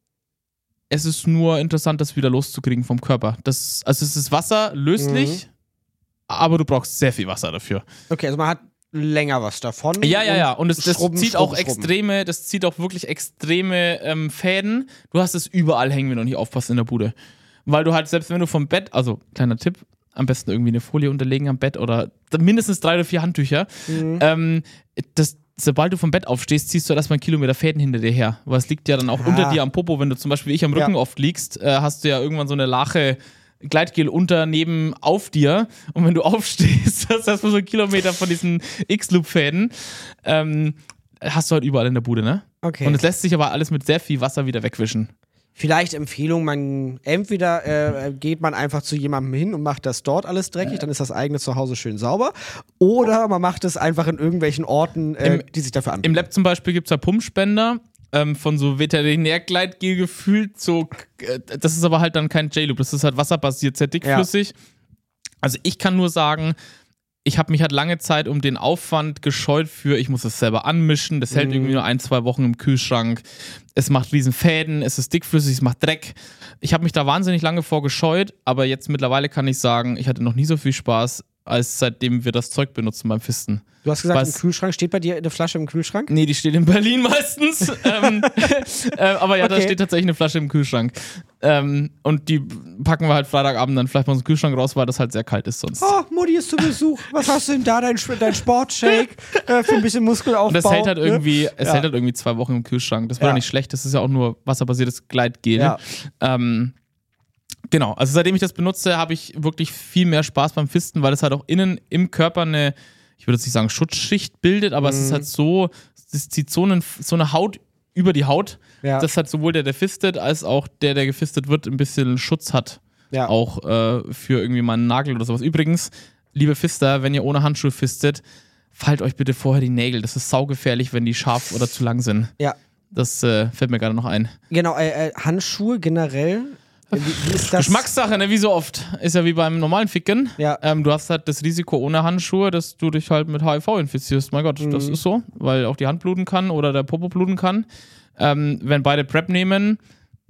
es ist nur interessant, das wieder loszukriegen vom Körper. Das, also es ist Wasser löslich, Mhm. aber du brauchst sehr viel Wasser dafür. Okay, also man hat länger was davon. Ja, ja, ja. Und das, das Schrubben, zieht schrubben, auch schrubben. extreme, das zieht auch wirklich extreme ähm, Fäden. Du hast es überall hängen, wenn du nicht aufpasst in der Bude. Weil du halt, selbst wenn du vom Bett, also kleiner Tipp, am besten irgendwie eine Folie unterlegen am Bett oder mindestens drei oder vier Handtücher. Mhm. Ähm, das, sobald du vom Bett aufstehst, ziehst du erstmal einen Kilometer Fäden hinter dir her. Weil es liegt ja dann auch Ah. unter dir am Popo, wenn du zum Beispiel wie ich am Rücken Ja. oft liegst, äh, hast du ja irgendwann so eine Lache Gleitgel unter, neben, auf dir. Und wenn du aufstehst, hast du erstmal so einen Kilometer von diesen X-Loop-Fäden. Ähm, hast du halt überall in der Bude, ne? Okay. Und es lässt sich aber alles mit sehr viel Wasser wieder wegwischen. Vielleicht Empfehlung, man entweder äh, geht man einfach zu jemandem hin und macht das dort alles dreckig, dann ist das eigene Zuhause schön sauber. Oder man macht es einfach in irgendwelchen Orten, äh, Im- die sich dafür anbieten. Im Lab zum Beispiel gibt es ja Pumpspender. Ähm, von so Veterinärgleitgel gefühlt, so, äh, das ist aber halt dann kein J-Loop, das ist halt wasserbasiert, sehr dickflüssig. Also ich kann nur sagen, ich habe mich halt lange Zeit um den Aufwand gescheut für, ich muss das selber anmischen, das hält Mhm. irgendwie nur ein, zwei Wochen im Kühlschrank, es macht riesen Fäden, es ist dickflüssig, es macht Dreck. Ich habe mich da wahnsinnig lange vor gescheut, aber jetzt mittlerweile kann ich sagen, ich hatte noch nie so viel Spaß, als seitdem wir das Zeug benutzen beim Fisten. Du hast gesagt, Was- im Kühlschrank, steht bei dir eine Flasche im Kühlschrank? Nee, die steht in Berlin meistens. ähm, äh, aber ja, da Okay. steht tatsächlich eine Flasche im Kühlschrank. Ähm, und die packen wir halt Freitagabend dann vielleicht mal aus dem Kühlschrank raus, weil das halt sehr kalt ist sonst. Oh, Mutti ist zu Besuch. Was hast du denn da? Dein, Sch- dein Sportshake äh, für ein bisschen Muskelaufbau. Und das hält halt ne? irgendwie, es Ja. hält halt irgendwie zwei Wochen im Kühlschrank. Das wäre Ja. doch nicht schlecht. Das ist ja auch nur wasserbasiertes Gleitgel. Ja. Ähm, genau, also seitdem ich das benutze, habe ich wirklich viel mehr Spaß beim Fisten, weil es halt auch innen im Körper eine, ich würde jetzt nicht sagen Schutzschicht bildet, aber es ist halt so, es zieht so, einen, so eine Haut über die Haut, Ja. dass halt sowohl der, der fistet, als auch der, der gefistet wird, ein bisschen Schutz hat. Ja. Auch äh, für irgendwie mal einen Nagel oder sowas. Übrigens, liebe Fister, wenn ihr ohne Handschuhe fistet, fallt euch bitte vorher die Nägel. Das ist saugefährlich, wenn die scharf oder zu lang sind. Ja. Das äh, fällt mir gerade noch ein. Genau, äh, äh, Handschuhe generell. Wie, wie ist das? Geschmackssache, ne? Wie so oft. Ist ja wie beim normalen Ficken. Ja. Ähm, du hast halt das Risiko ohne Handschuhe, dass du dich halt mit H I V infizierst. Mein Gott, das ist so, weil auch die Hand bluten kann oder der Popo bluten kann. Ähm, wenn beide PrEP nehmen,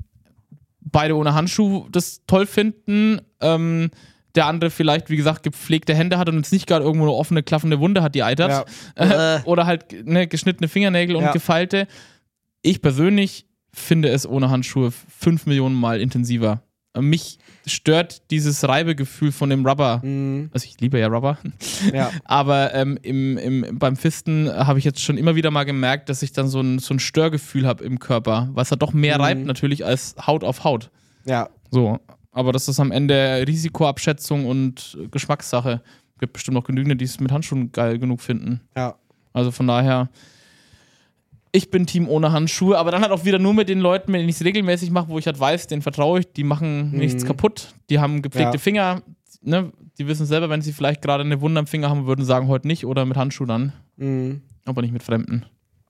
beide ohne Handschuh das toll finden, ähm, der andere vielleicht, wie gesagt, gepflegte Hände hat und jetzt nicht gerade irgendwo eine offene, klaffende Wunde hat, die eitert. Ja. Äh, oder halt ne, geschnittene Fingernägel und Ja. gefeilte. Ich persönlich finde es ohne Handschuhe fünf Millionen Mal intensiver. Mich stört dieses Reibegefühl von dem Rubber. Mhm. Also ich liebe ja Rubber. Ja. Aber ähm, im, im, beim Fisten habe ich jetzt schon immer wieder mal gemerkt, dass ich dann so ein, so ein Störgefühl habe im Körper, weil es halt doch mehr Mhm. reibt natürlich als Haut auf Haut. Ja. So, aber das ist am Ende Risikoabschätzung und Geschmackssache. Gibt bestimmt noch genügend, die es mit Handschuhen geil genug finden. Ja. Also von daher, ich bin Team ohne Handschuhe, aber dann halt auch wieder nur mit den Leuten, mit denen ich es regelmäßig mache, wo ich halt weiß, denen vertraue ich, die machen Mhm. nichts kaputt, die haben gepflegte Ja. Finger, ne? Die wissen selber, wenn sie vielleicht gerade eine Wunde am Finger haben, würden sagen, heute nicht oder mit Handschuhen dann, Mhm. aber nicht mit Fremden.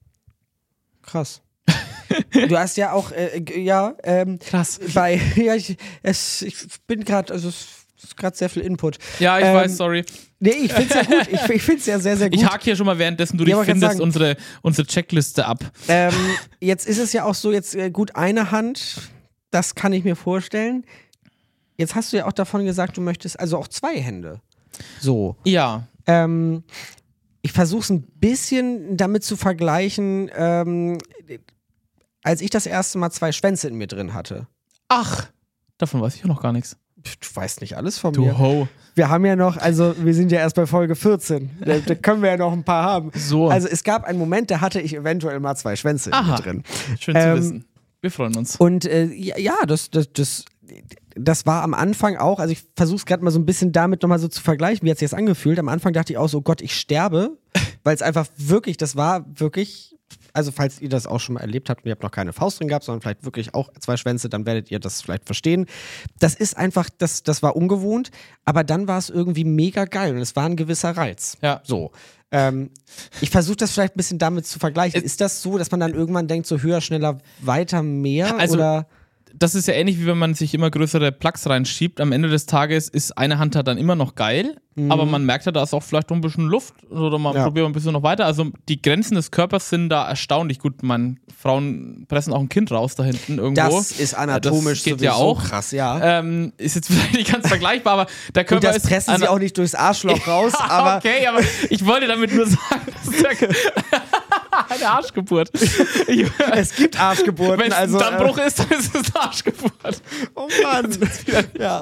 Krass. Du hast ja auch, äh, g- ja, ähm, Krass. bei, ja, ich, es, ich bin gerade, also es ist gerade sehr viel Input. Ja, ich Ähm, weiß, sorry. Nee, ich find's ja gut. Ich, ich find's ja sehr, sehr gut. Ich hake hier schon mal, währenddessen du dich Ja, wollte grad findest, sagen. unsere, unsere Checkliste ab. Ähm, jetzt ist es ja auch so, jetzt äh, gut eine Hand, das kann ich mir vorstellen. Jetzt hast du ja auch davon gesagt, du möchtest also auch zwei Hände. So. Ja. Ähm, ich versuche es ein bisschen damit zu vergleichen, ähm, als ich das erste Mal zwei Schwänze in mir drin hatte. Ach, davon weiß ich ja noch gar nichts. Pff, Du weißt nicht alles von Du mir. Ho. Wir haben ja noch, also wir sind ja erst bei Folge vierzehn. Da, da können wir ja noch ein paar haben. So. Also es gab einen Moment, da hatte ich eventuell mal zwei Schwänze in mir Aha. drin. Schön zu ähm, wissen. Wir freuen uns. Und äh, ja, ja, das, das, das, das war am Anfang auch, also ich versuche es gerade mal so ein bisschen damit nochmal so zu vergleichen, wie hat sich das angefühlt. Am Anfang dachte ich auch so, Gott, ich sterbe, weil es einfach wirklich, das war wirklich, also falls ihr das auch schon mal erlebt habt und ihr habt noch keine Faust drin gehabt, sondern vielleicht wirklich auch zwei Schwänze, dann werdet ihr das vielleicht verstehen. Das ist einfach, das, das war ungewohnt, aber dann war es irgendwie mega geil und es war ein gewisser Reiz. Ja. So. Ähm, ich versuche das vielleicht ein bisschen damit zu vergleichen. Ist das so, dass man dann irgendwann denkt, so höher, schneller, weiter, mehr? Also, oder? Das ist ja ähnlich, wie wenn man sich immer größere Plugs reinschiebt. Am Ende des Tages ist eine Hand halt dann immer noch geil, mhm. aber man merkt ja, da ist auch vielleicht noch ein bisschen Luft oder man ja. probiert ein bisschen noch weiter. Also die Grenzen des Körpers sind da erstaunlich gut. Man, Frauen pressen auch ein Kind raus da hinten irgendwo. Das ist anatomisch das geht sowieso ja auch. krass, ja. Ähm, ist jetzt vielleicht nicht ganz vergleichbar, aber der Körper Und das ist... pressen sie auch nicht durchs Arschloch raus, aber... Okay, aber ich wollte damit nur sagen, dass der... Eine Arschgeburt. Ich, es gibt Arschgeburten. Wenn es also, ein Dammbruch äh, ist, dann ist es eine Arschgeburt. Oh Mann. ja.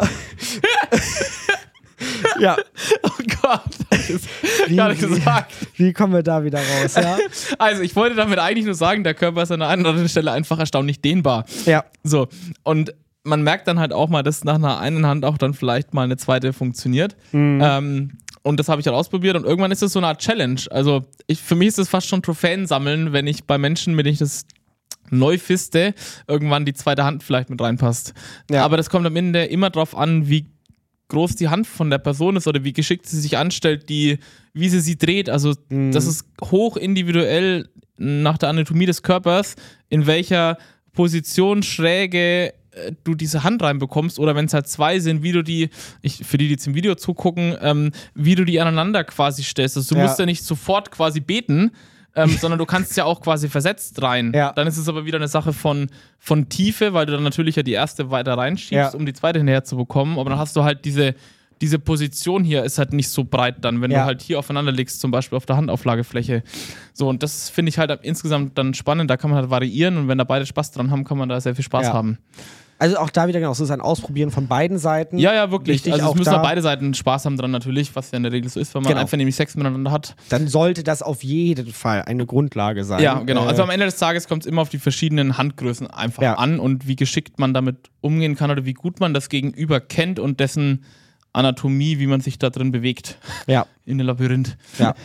ja. Oh Gott. Das ist wie, gar nicht gesagt. Wie, wie kommen wir da wieder raus? Ja? Also, ich wollte damit eigentlich nur sagen, der Körper ist an einer anderen Stelle einfach erstaunlich dehnbar. Ja. So. Und man merkt dann halt auch mal, dass nach einer einen Hand auch dann vielleicht mal eine zweite funktioniert. Mhm. Ähm, Und das habe ich halt ausprobiert und irgendwann ist es so eine Art Challenge. Also ich, für mich ist es fast schon Trophäen sammeln, wenn ich bei Menschen, mit denen ich das neu fiste, irgendwann die zweite Hand vielleicht mit reinpasst. Ja. Aber das kommt am Ende immer drauf an, wie groß die Hand von der Person ist oder wie geschickt sie sich anstellt, die, wie sie sie dreht. Also mhm. das ist hoch individuell nach der Anatomie des Körpers, in welcher Position, Schräge du diese Hand reinbekommst oder wenn es halt zwei sind, wie du die, ich, für die, die jetzt im Video zugucken, ähm, wie du die aneinander quasi stellst. Also du ja. musst ja nicht sofort quasi beten, ähm, sondern du kannst ja auch quasi versetzt rein. Ja. Dann ist es aber wieder eine Sache von, von Tiefe, weil du dann natürlich ja die erste weiter reinschiebst, ja. um die zweite hinterher zu bekommen. Aber dann hast du halt diese, diese Position hier ist halt nicht so breit dann, wenn ja. du halt hier aufeinander legst, zum Beispiel auf der Handauflagefläche. So, und das finde ich halt insgesamt dann spannend, da kann man halt variieren und wenn da beide Spaß dran haben, kann man da sehr viel Spaß ja. haben. Also auch da wieder genau, so ist ein Ausprobieren von beiden Seiten. Ja, ja, wirklich. Wichtig, also es auch müssen da auch beide Seiten Spaß haben dran natürlich, was ja in der Regel so ist, wenn man genau. einfach nämlich Sex miteinander hat. Dann sollte das auf jeden Fall eine Grundlage sein. Ja, genau. Äh, also am Ende des Tages kommt es immer auf die verschiedenen Handgrößen einfach ja. an und wie geschickt man damit umgehen kann oder wie gut man das Gegenüber kennt und dessen Anatomie, wie man sich da drin bewegt. Ja. In dem Labyrinth. Ja.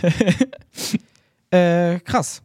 äh, krass.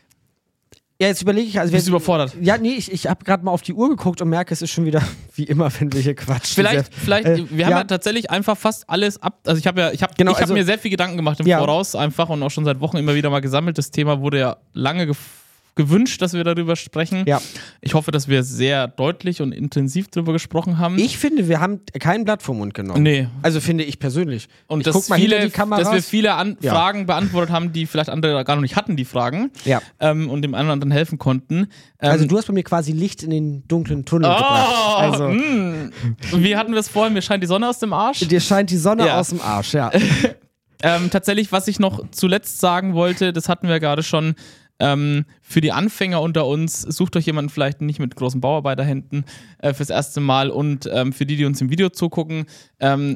Ja, jetzt überlege ich, also bist du überfordert? Ja, nee, ich, ich habe gerade mal auf die Uhr geguckt und merke, es ist schon wieder wie immer, wenn wir hier quatschen. Vielleicht, vielleicht, äh, wir haben ja. ja tatsächlich einfach fast alles ab. Also ich habe ja, ich habe, genau, ich habe also, mir sehr viel Gedanken gemacht im ja. Voraus einfach und auch schon seit Wochen immer wieder mal gesammelt. Das Thema wurde ja lange gef- gewünscht, dass wir darüber sprechen. Ja. Ich hoffe, dass wir sehr deutlich und intensiv darüber gesprochen haben. Ich finde, wir haben kein Blatt vom Mund genommen. Nee. Also finde ich persönlich. Und ich dass, guck mal viele, hinter die Kameras. dass wir viele An- ja. Fragen beantwortet haben, die vielleicht andere gar noch nicht hatten, die Fragen. Ja. Ähm, und dem einen oder anderen helfen konnten. Ähm, also du hast bei mir quasi Licht in den dunklen Tunnel oh, gebracht. Also, mh. Wie hatten wir es vorhin? Mir scheint die Sonne aus dem Arsch. Dir scheint die Sonne ja. aus dem Arsch, ja. ähm, tatsächlich, was ich noch zuletzt sagen wollte, das hatten wir gerade schon, Ähm, für die Anfänger unter uns, sucht euch jemanden vielleicht nicht mit großen Bauarbeiterhänden äh, fürs erste Mal und ähm, für die, die uns im Video zugucken, ähm,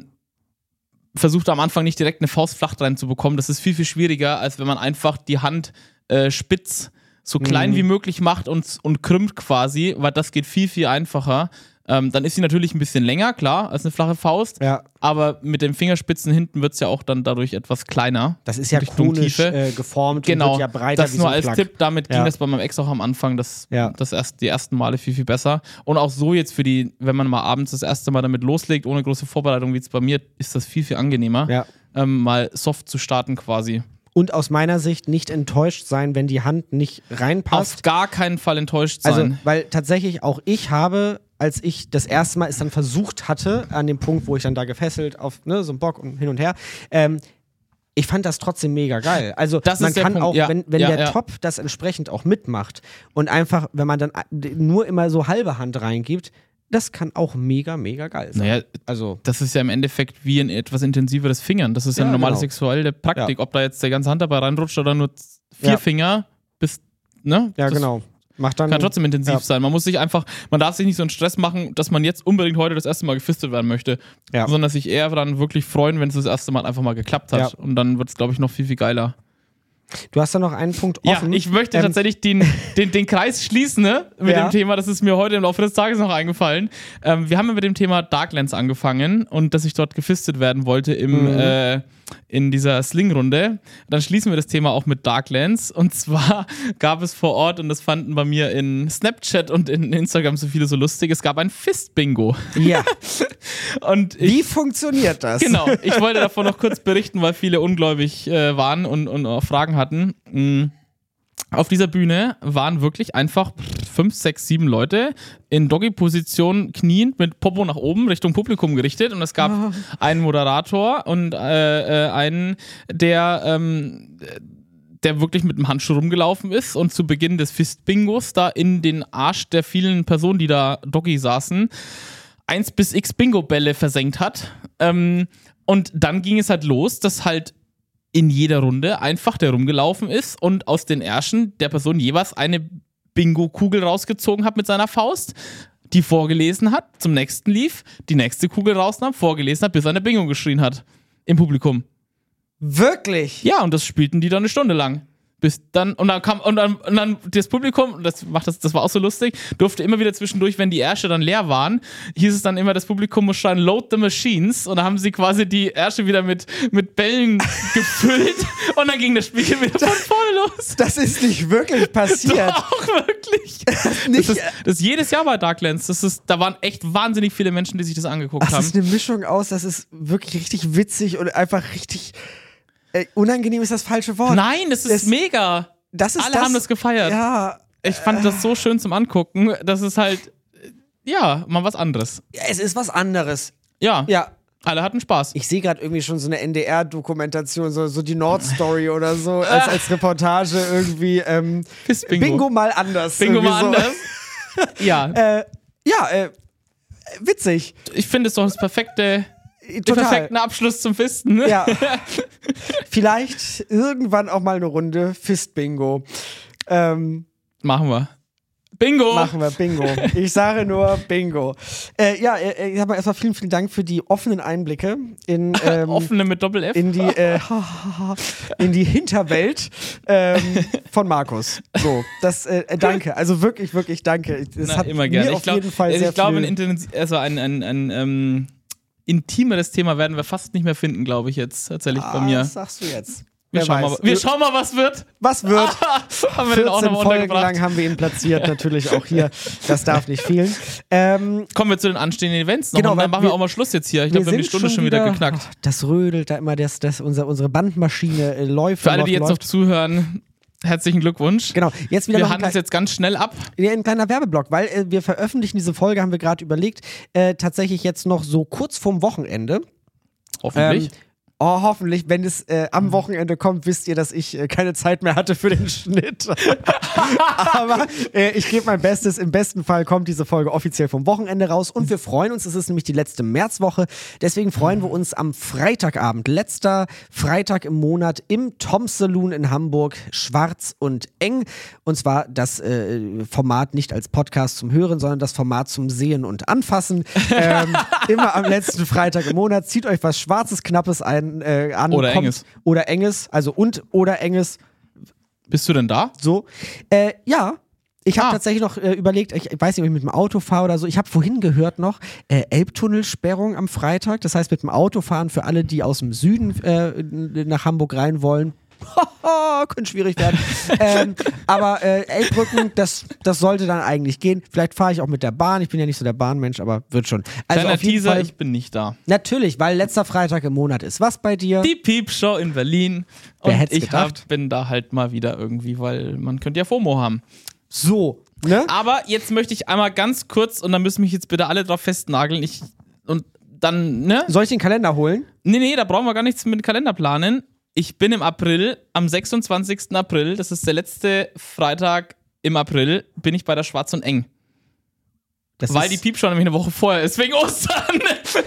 versucht am Anfang nicht direkt eine Faust flach reinzubekommen. Das ist viel, viel schwieriger, als wenn man einfach die Hand äh, spitz, so klein mhm. wie möglich macht und, und krümmt quasi, weil das geht viel, viel einfacher. Ähm, dann ist sie natürlich ein bisschen länger, klar, als eine flache Faust. Ja. Aber mit den Fingerspitzen hinten wird es ja auch dann dadurch etwas kleiner. Das ist ja konisch äh, geformt genau, und wird ja breiter das wie nur so ein als Plug. Tipp. Damit ja. ging das bei meinem Ex auch am Anfang das, ja. das erst, die ersten Male viel, viel besser. Und auch so jetzt für die, wenn man mal abends das erste Mal damit loslegt, ohne große Vorbereitung, wie es bei mir, ist das viel, viel angenehmer, ja. ähm, mal soft zu starten quasi. Und aus meiner Sicht nicht enttäuscht sein, wenn die Hand nicht reinpasst. Auf gar keinen Fall enttäuscht sein. Also, weil tatsächlich auch ich habe, als ich das erste Mal es dann versucht hatte, an dem Punkt, wo ich dann da gefesselt auf ne, so einen Bock und hin und her, ähm, ich fand das trotzdem mega geil. Also das man ist der kann Punkt. auch, ja. wenn, wenn ja, der ja. Top das entsprechend auch mitmacht und einfach, wenn man dann nur immer so halbe Hand reingibt, das kann auch mega, mega geil sein. Naja, also, das ist ja im Endeffekt wie ein etwas intensiveres Fingern. Das ist ja, ja eine normale genau. sexuelle Praktik. Ja. Ob da jetzt der ganze Hand dabei reinrutscht oder nur vier ja. Finger, bis, ne? Ja, das genau. Macht dann, kann trotzdem intensiv ja. sein. Man muss sich einfach, man darf sich nicht so einen Stress machen, dass man jetzt unbedingt heute das erste Mal gefistet werden möchte, ja. sondern sich eher dann wirklich freuen, wenn es das erste Mal einfach mal geklappt hat. Ja. Und dann wird es, glaube ich, noch viel, viel geiler. Du hast da noch einen Punkt offen. Ja, ich möchte ähm, tatsächlich den, den, den Kreis schließen, ne, mit ja. dem Thema. Das ist mir heute im Laufe des Tages noch eingefallen. Ähm, wir haben ja mit dem Thema Darklands angefangen und dass ich dort gefistet werden wollte im, mhm. äh, in dieser Sling-Runde. Dann schließen wir das Thema auch mit Darklands. Und zwar gab es vor Ort, und das fanden bei mir in Snapchat und in Instagram so viele so lustig, es gab ein Fist-Bingo. Ja. Und ich, Wie funktioniert das? Genau, ich wollte davon noch kurz berichten, weil viele ungläubig äh, waren und, und auch Fragen hatten. Mhm. Auf dieser Bühne waren wirklich einfach fünf, sechs, sieben Leute in Doggy-Position kniend mit Popo nach oben Richtung Publikum gerichtet und es gab oh. einen Moderator und äh, äh, einen, der, ähm, der wirklich mit dem Handschuh rumgelaufen ist und zu Beginn des Fist-Bingos da in den Arsch der vielen Personen, die da Doggy saßen, eins bis x Bingo-Bälle versenkt hat. Ähm, und dann ging es halt los, dass halt in jeder Runde einfach der rumgelaufen ist und aus den Ärschen der Person jeweils eine Bingo-Kugel rausgezogen hat mit seiner Faust, die vorgelesen hat, zum nächsten lief, die nächste Kugel rausnahm, vorgelesen hat, bis er eine Bingo geschrien hat im Publikum. Wirklich? Ja, und das spielten die dann eine Stunde lang. Bis dann, und dann kam, und dann, und dann das Publikum, das macht das, das war auch so lustig, durfte immer wieder zwischendurch, wenn die Ärsche dann leer waren, hieß es dann immer, das Publikum muss schreien, load the machines, und dann haben sie quasi die Ärsche wieder mit, mit Bällen gefüllt, und dann ging das Spiel wieder von vorne los. Das ist nicht wirklich passiert. Doch, wirklich. Das, nicht, das, ist, das ist jedes Jahr bei Darklands, das ist, da waren echt wahnsinnig viele Menschen, die sich das angeguckt das haben. Das ist eine Mischung aus, das ist wirklich richtig witzig und einfach richtig Äh, unangenehm ist das falsche Wort. Nein, das ist das, mega. Das ist Alle das, haben das gefeiert. Ja. Ich fand das so schön zum Angucken. Das ist halt, ja, mal was anderes. Ja, es ist was anderes. Ja. Ja. Alle hatten Spaß. Ich sehe gerade irgendwie schon so eine N D R-Dokumentation, so, so die Nord-Story oder so, als, als Reportage irgendwie. Ähm, Bingo. Bingo mal anders. Bingo mal so. anders. Ja. Äh, ja, äh, witzig. Ich finde es doch das perfekte. Den Total. perfekten Abschluss zum Fisten. Ne? Ja. Vielleicht irgendwann auch mal eine Runde Fist-Bingo. Ähm, machen wir. Bingo! Machen wir, Bingo. Ich sage nur Bingo. Äh, ja, äh, ich habe erstmal vielen, vielen Dank für die offenen Einblicke in ähm, offene mit Doppel-F? In die, äh, in die Hinterwelt ähm, von Markus. So, das, äh, danke. Also wirklich, wirklich danke. Das Na, hat immer gerne. mir auf ich glaub, jeden Fall also sehr ich glaube, viel... ein, also ein, ein, ein ähm, intimeres Thema werden wir fast nicht mehr finden, glaube ich jetzt, tatsächlich ah, bei mir. Was sagst du jetzt? Wir, schauen mal, wir schauen mal, was wird. Was wird? haben wir den auch vierzehn noch Folgen lang haben wir ihn platziert, natürlich auch hier. Das darf nicht fehlen. Ähm, Kommen wir zu den anstehenden Events noch genau, und dann machen wir, wir auch mal Schluss jetzt hier. Ich glaube, wir haben die Stunde schon wieder, wieder geknackt. Oh, das rödelt da immer, das, das, unser, unsere Bandmaschine äh, läuft. Für alle, läuft, die jetzt läuft. noch zuhören, herzlichen Glückwunsch. Genau, jetzt wieder wir noch handeln es jetzt ganz schnell ab. Ja, ein kleiner Werbeblock, weil äh, wir veröffentlichen diese Folge, haben wir gerade überlegt, äh, tatsächlich jetzt noch so kurz vorm Wochenende. Hoffentlich. Ähm, Oh, hoffentlich, wenn es äh, am Wochenende kommt, wisst ihr, dass ich äh, keine Zeit mehr hatte für den Schnitt. Aber äh, ich gebe mein Bestes. Im besten Fall kommt diese Folge offiziell vom Wochenende raus. Und wir freuen uns, es ist nämlich die letzte Märzwoche. Deswegen freuen wir uns am Freitagabend, letzter Freitag im Monat, im Tom Saloon in Hamburg, Schwarz und Eng. Und zwar das äh, Format nicht als Podcast zum Hören, sondern das Format zum Sehen und Anfassen. Ähm, immer am letzten Freitag im Monat. Zieht euch was Schwarzes, Knappes ein. Äh, an, oder kommt, Enges. Oder Enges, also und oder Enges. Bist du denn da? So. Äh, ja. Ich habe ah. tatsächlich noch äh, überlegt, ich, ich weiß nicht, ob ich mit dem Auto fahre oder so. Ich habe vorhin gehört noch, äh, Elbtunnelsperrung am Freitag. Das heißt, mit dem Auto fahren für alle, die aus dem Süden äh, nach Hamburg rein wollen. Könnte schwierig werden. ähm, aber äh, Elbbrücken, das, das sollte dann eigentlich gehen. Vielleicht fahre ich auch mit der Bahn. Ich bin ja nicht so der Bahnmensch, aber wird schon. Also Kleiner auf jeden Teaser, Fall, ich bin nicht da. Natürlich, weil letzter Freitag im Monat ist. Was bei dir? Die Piepshow in Berlin. Wer Und hätt's ich gedacht? hab, bin da halt mal wieder irgendwie, weil man könnte ja FOMO haben. So, ne? Aber jetzt möchte ich einmal ganz kurz, und da müssen mich jetzt bitte alle drauf festnageln, ich, und dann, ne? Soll ich den Kalender holen? Nee, nee, da brauchen wir gar nichts mit dem Kalender planen. Ich bin im April, am sechsundzwanzigsten April, das ist der letzte Freitag im April, bin ich bei der Schwarz und Eng. Das Weil ist, die Piepshow nämlich eine Woche vorher ist, wegen Ostern.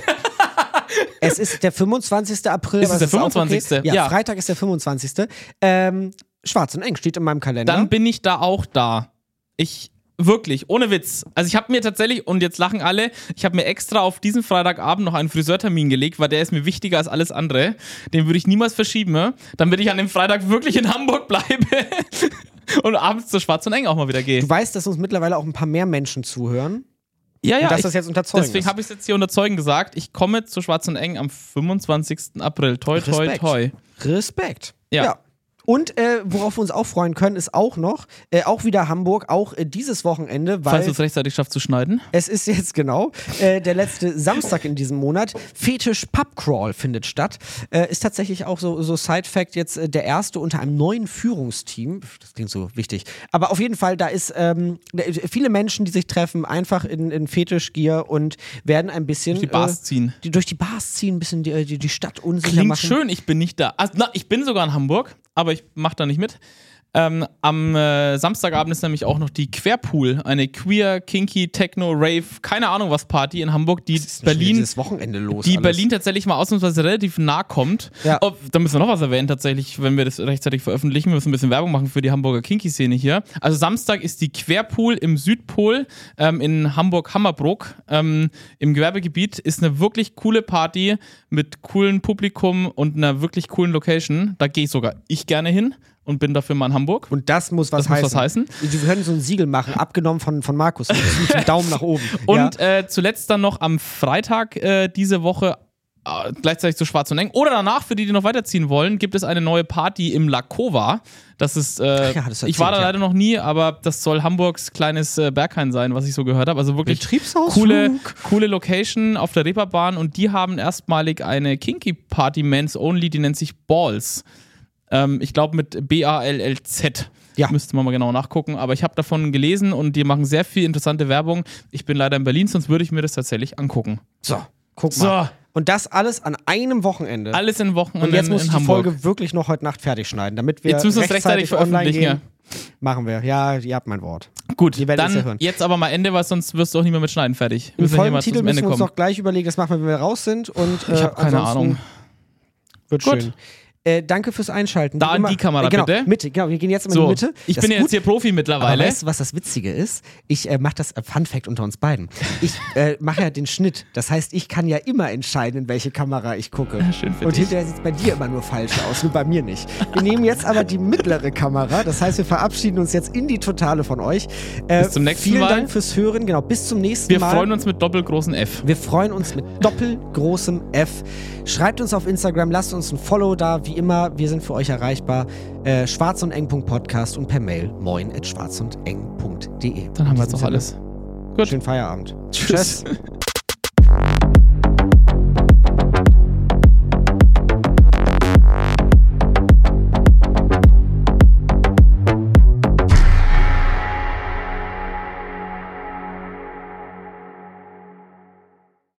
Es ist der fünfundzwanzigster April. Ist es aber der ist auch fünfundzwanzigste? Okay. Ja, Ja. Freitag ist der fünfundzwanzigste Ähm, Schwarz und Eng steht in meinem Kalender. Dann bin ich da auch da. Ich, wirklich, ohne Witz. Also ich habe mir tatsächlich, und jetzt lachen alle, ich habe mir extra auf diesen Freitagabend noch einen Friseurtermin gelegt, weil der ist mir wichtiger als alles andere. Den würde ich niemals verschieben, ne? damit ich an dem Freitag wirklich in Hamburg bleibe und abends zur Schwarz und Eng auch mal wieder gehe. Du weißt, dass uns mittlerweile auch ein paar mehr Menschen zuhören. Ja, ja. Und dass ich, das jetzt unterzeugen Deswegen ist. habe ich es jetzt hier unterzeugen gesagt. Ich komme zu Schwarz und Eng am fünfundzwanzigsten April. Toi, toi, Respekt. toi. Respekt. Ja. ja. Und äh, worauf wir uns auch freuen können, ist auch noch, äh, auch wieder Hamburg, auch äh, dieses Wochenende, weil Falls du es rechtzeitig schaffst zu schneiden. es ist jetzt genau äh, der letzte Samstag in diesem Monat. Fetisch Pub Crawl findet statt. Äh, ist tatsächlich auch so, so Side-Fact jetzt äh, der erste unter einem neuen Führungsteam. Das klingt so wichtig. Aber auf jeden Fall, da ist ähm, viele Menschen, die sich treffen, einfach in, in Fetischgier und werden ein bisschen Durch die Bars äh, ziehen. Die durch die Bars ziehen, ein bisschen die, die, die Stadt unsicher Klingt machen. schön, ich bin nicht da. Also, na, ich bin sogar in Hamburg, aber ich mache da nicht mit. Ähm, am äh, Samstagabend ist nämlich auch noch die Querpool, eine queer, kinky, Techno, Rave, keine Ahnung was Party in Hamburg, die Was ist denn Berlin, dieses Wochenende los? die alles? Berlin tatsächlich mal ausnahmsweise relativ nah kommt. Ja. Oh, da müssen wir noch was erwähnen tatsächlich, wenn wir das rechtzeitig veröffentlichen. Wir müssen ein bisschen Werbung machen für die Hamburger Kinky-Szene hier. Also Samstag ist die Querpool im Südpol ähm, in Hamburg-Hammerbrook ähm, im Gewerbegebiet. Ist eine wirklich coole Party mit coolem Publikum und einer wirklich coolen Location. Da gehe ich sogar ich gerne hin und bin dafür mal in Hamburg. Und das muss was Das muss heißen. was heißen. Wir können so ein Siegel machen, abgenommen von, von Markus. Mit dem Daumen nach oben. Und ja. äh, zuletzt dann noch am Freitag äh, diese Woche äh, gleichzeitig zu Schwarz und Eng. Oder danach, für die, die noch weiterziehen wollen, gibt es eine neue Party im Lakova. Das ist, äh, ja, das ich war da erzählt, ja. leider noch nie, aber das soll Hamburgs kleines äh, Berghain sein, was ich so gehört habe. Also wirklich Betriebsausflug. coole, coole Location auf der Reeperbahn und die haben erstmalig eine Kinky-Party Men's Only, die nennt sich Balls. Ähm, ich glaube mit B A L L Z. Ja. Müsste man mal genau nachgucken. Aber ich habe davon gelesen und die machen sehr viel interessante Werbung. Ich bin leider in Berlin, sonst würde ich mir das tatsächlich angucken. So, guck So. mal. Und das alles an einem Wochenende. Alles in Wochenende Und jetzt muss in ich die Hamburg. Folge wirklich noch heute Nacht fertig schneiden, damit wir Jetzt müssen wir es rechtzeitig, rechtzeitig online veröffentlichen. gehen. Machen wir. Ja, ihr habt mein Wort. Gut, Ihr werdet es ja dann hören. jetzt aber mal Ende, weil sonst wirst du auch nicht mehr mit Schneiden fertig. Wir Den müssen ja hier mal Folgentitel zum müssen Ende wir uns kommen. noch gleich überlegen. Das machen wir, wenn wir raus sind. Und, äh, Ich habe keine ansonsten Ahnung. Wird Gut. schön. Äh, danke fürs Einschalten. Da Wie an die Kamera, äh, genau, bitte. Mitte, genau. Wir gehen jetzt immer So, in die Mitte. ich Das bin ist jetzt gut. hier Profi Aber mittlerweile. weißt du, was das Witzige ist? Ich äh, mache das, äh, Fun Fact unter uns beiden. Ich äh, mache ja den Schnitt. Das heißt, ich kann ja immer entscheiden, in welche Kamera ich gucke. Schön für Und dich. hinterher sieht es bei dir immer nur falsch aus, nur bei mir nicht. Wir nehmen jetzt aber die mittlere Kamera. Das heißt, wir verabschieden uns jetzt in die Totale von euch. Äh, Bis zum nächsten vielen Mal. Dank fürs Hören. Genau, bis zum nächsten Wir Mal. freuen uns mit doppelgroßen F. Wir freuen uns mit doppelgroßem F. Schreibt uns auf Instagram, lasst uns ein Follow da. Wie immer, wir sind für euch erreichbar. Äh, schwarzundeng.podcast und per Mail moin at schwarzundeng punkt de. Dann haben wir jetzt auch alles. Gut. Schönen Feierabend. Tschüss. Tschüss.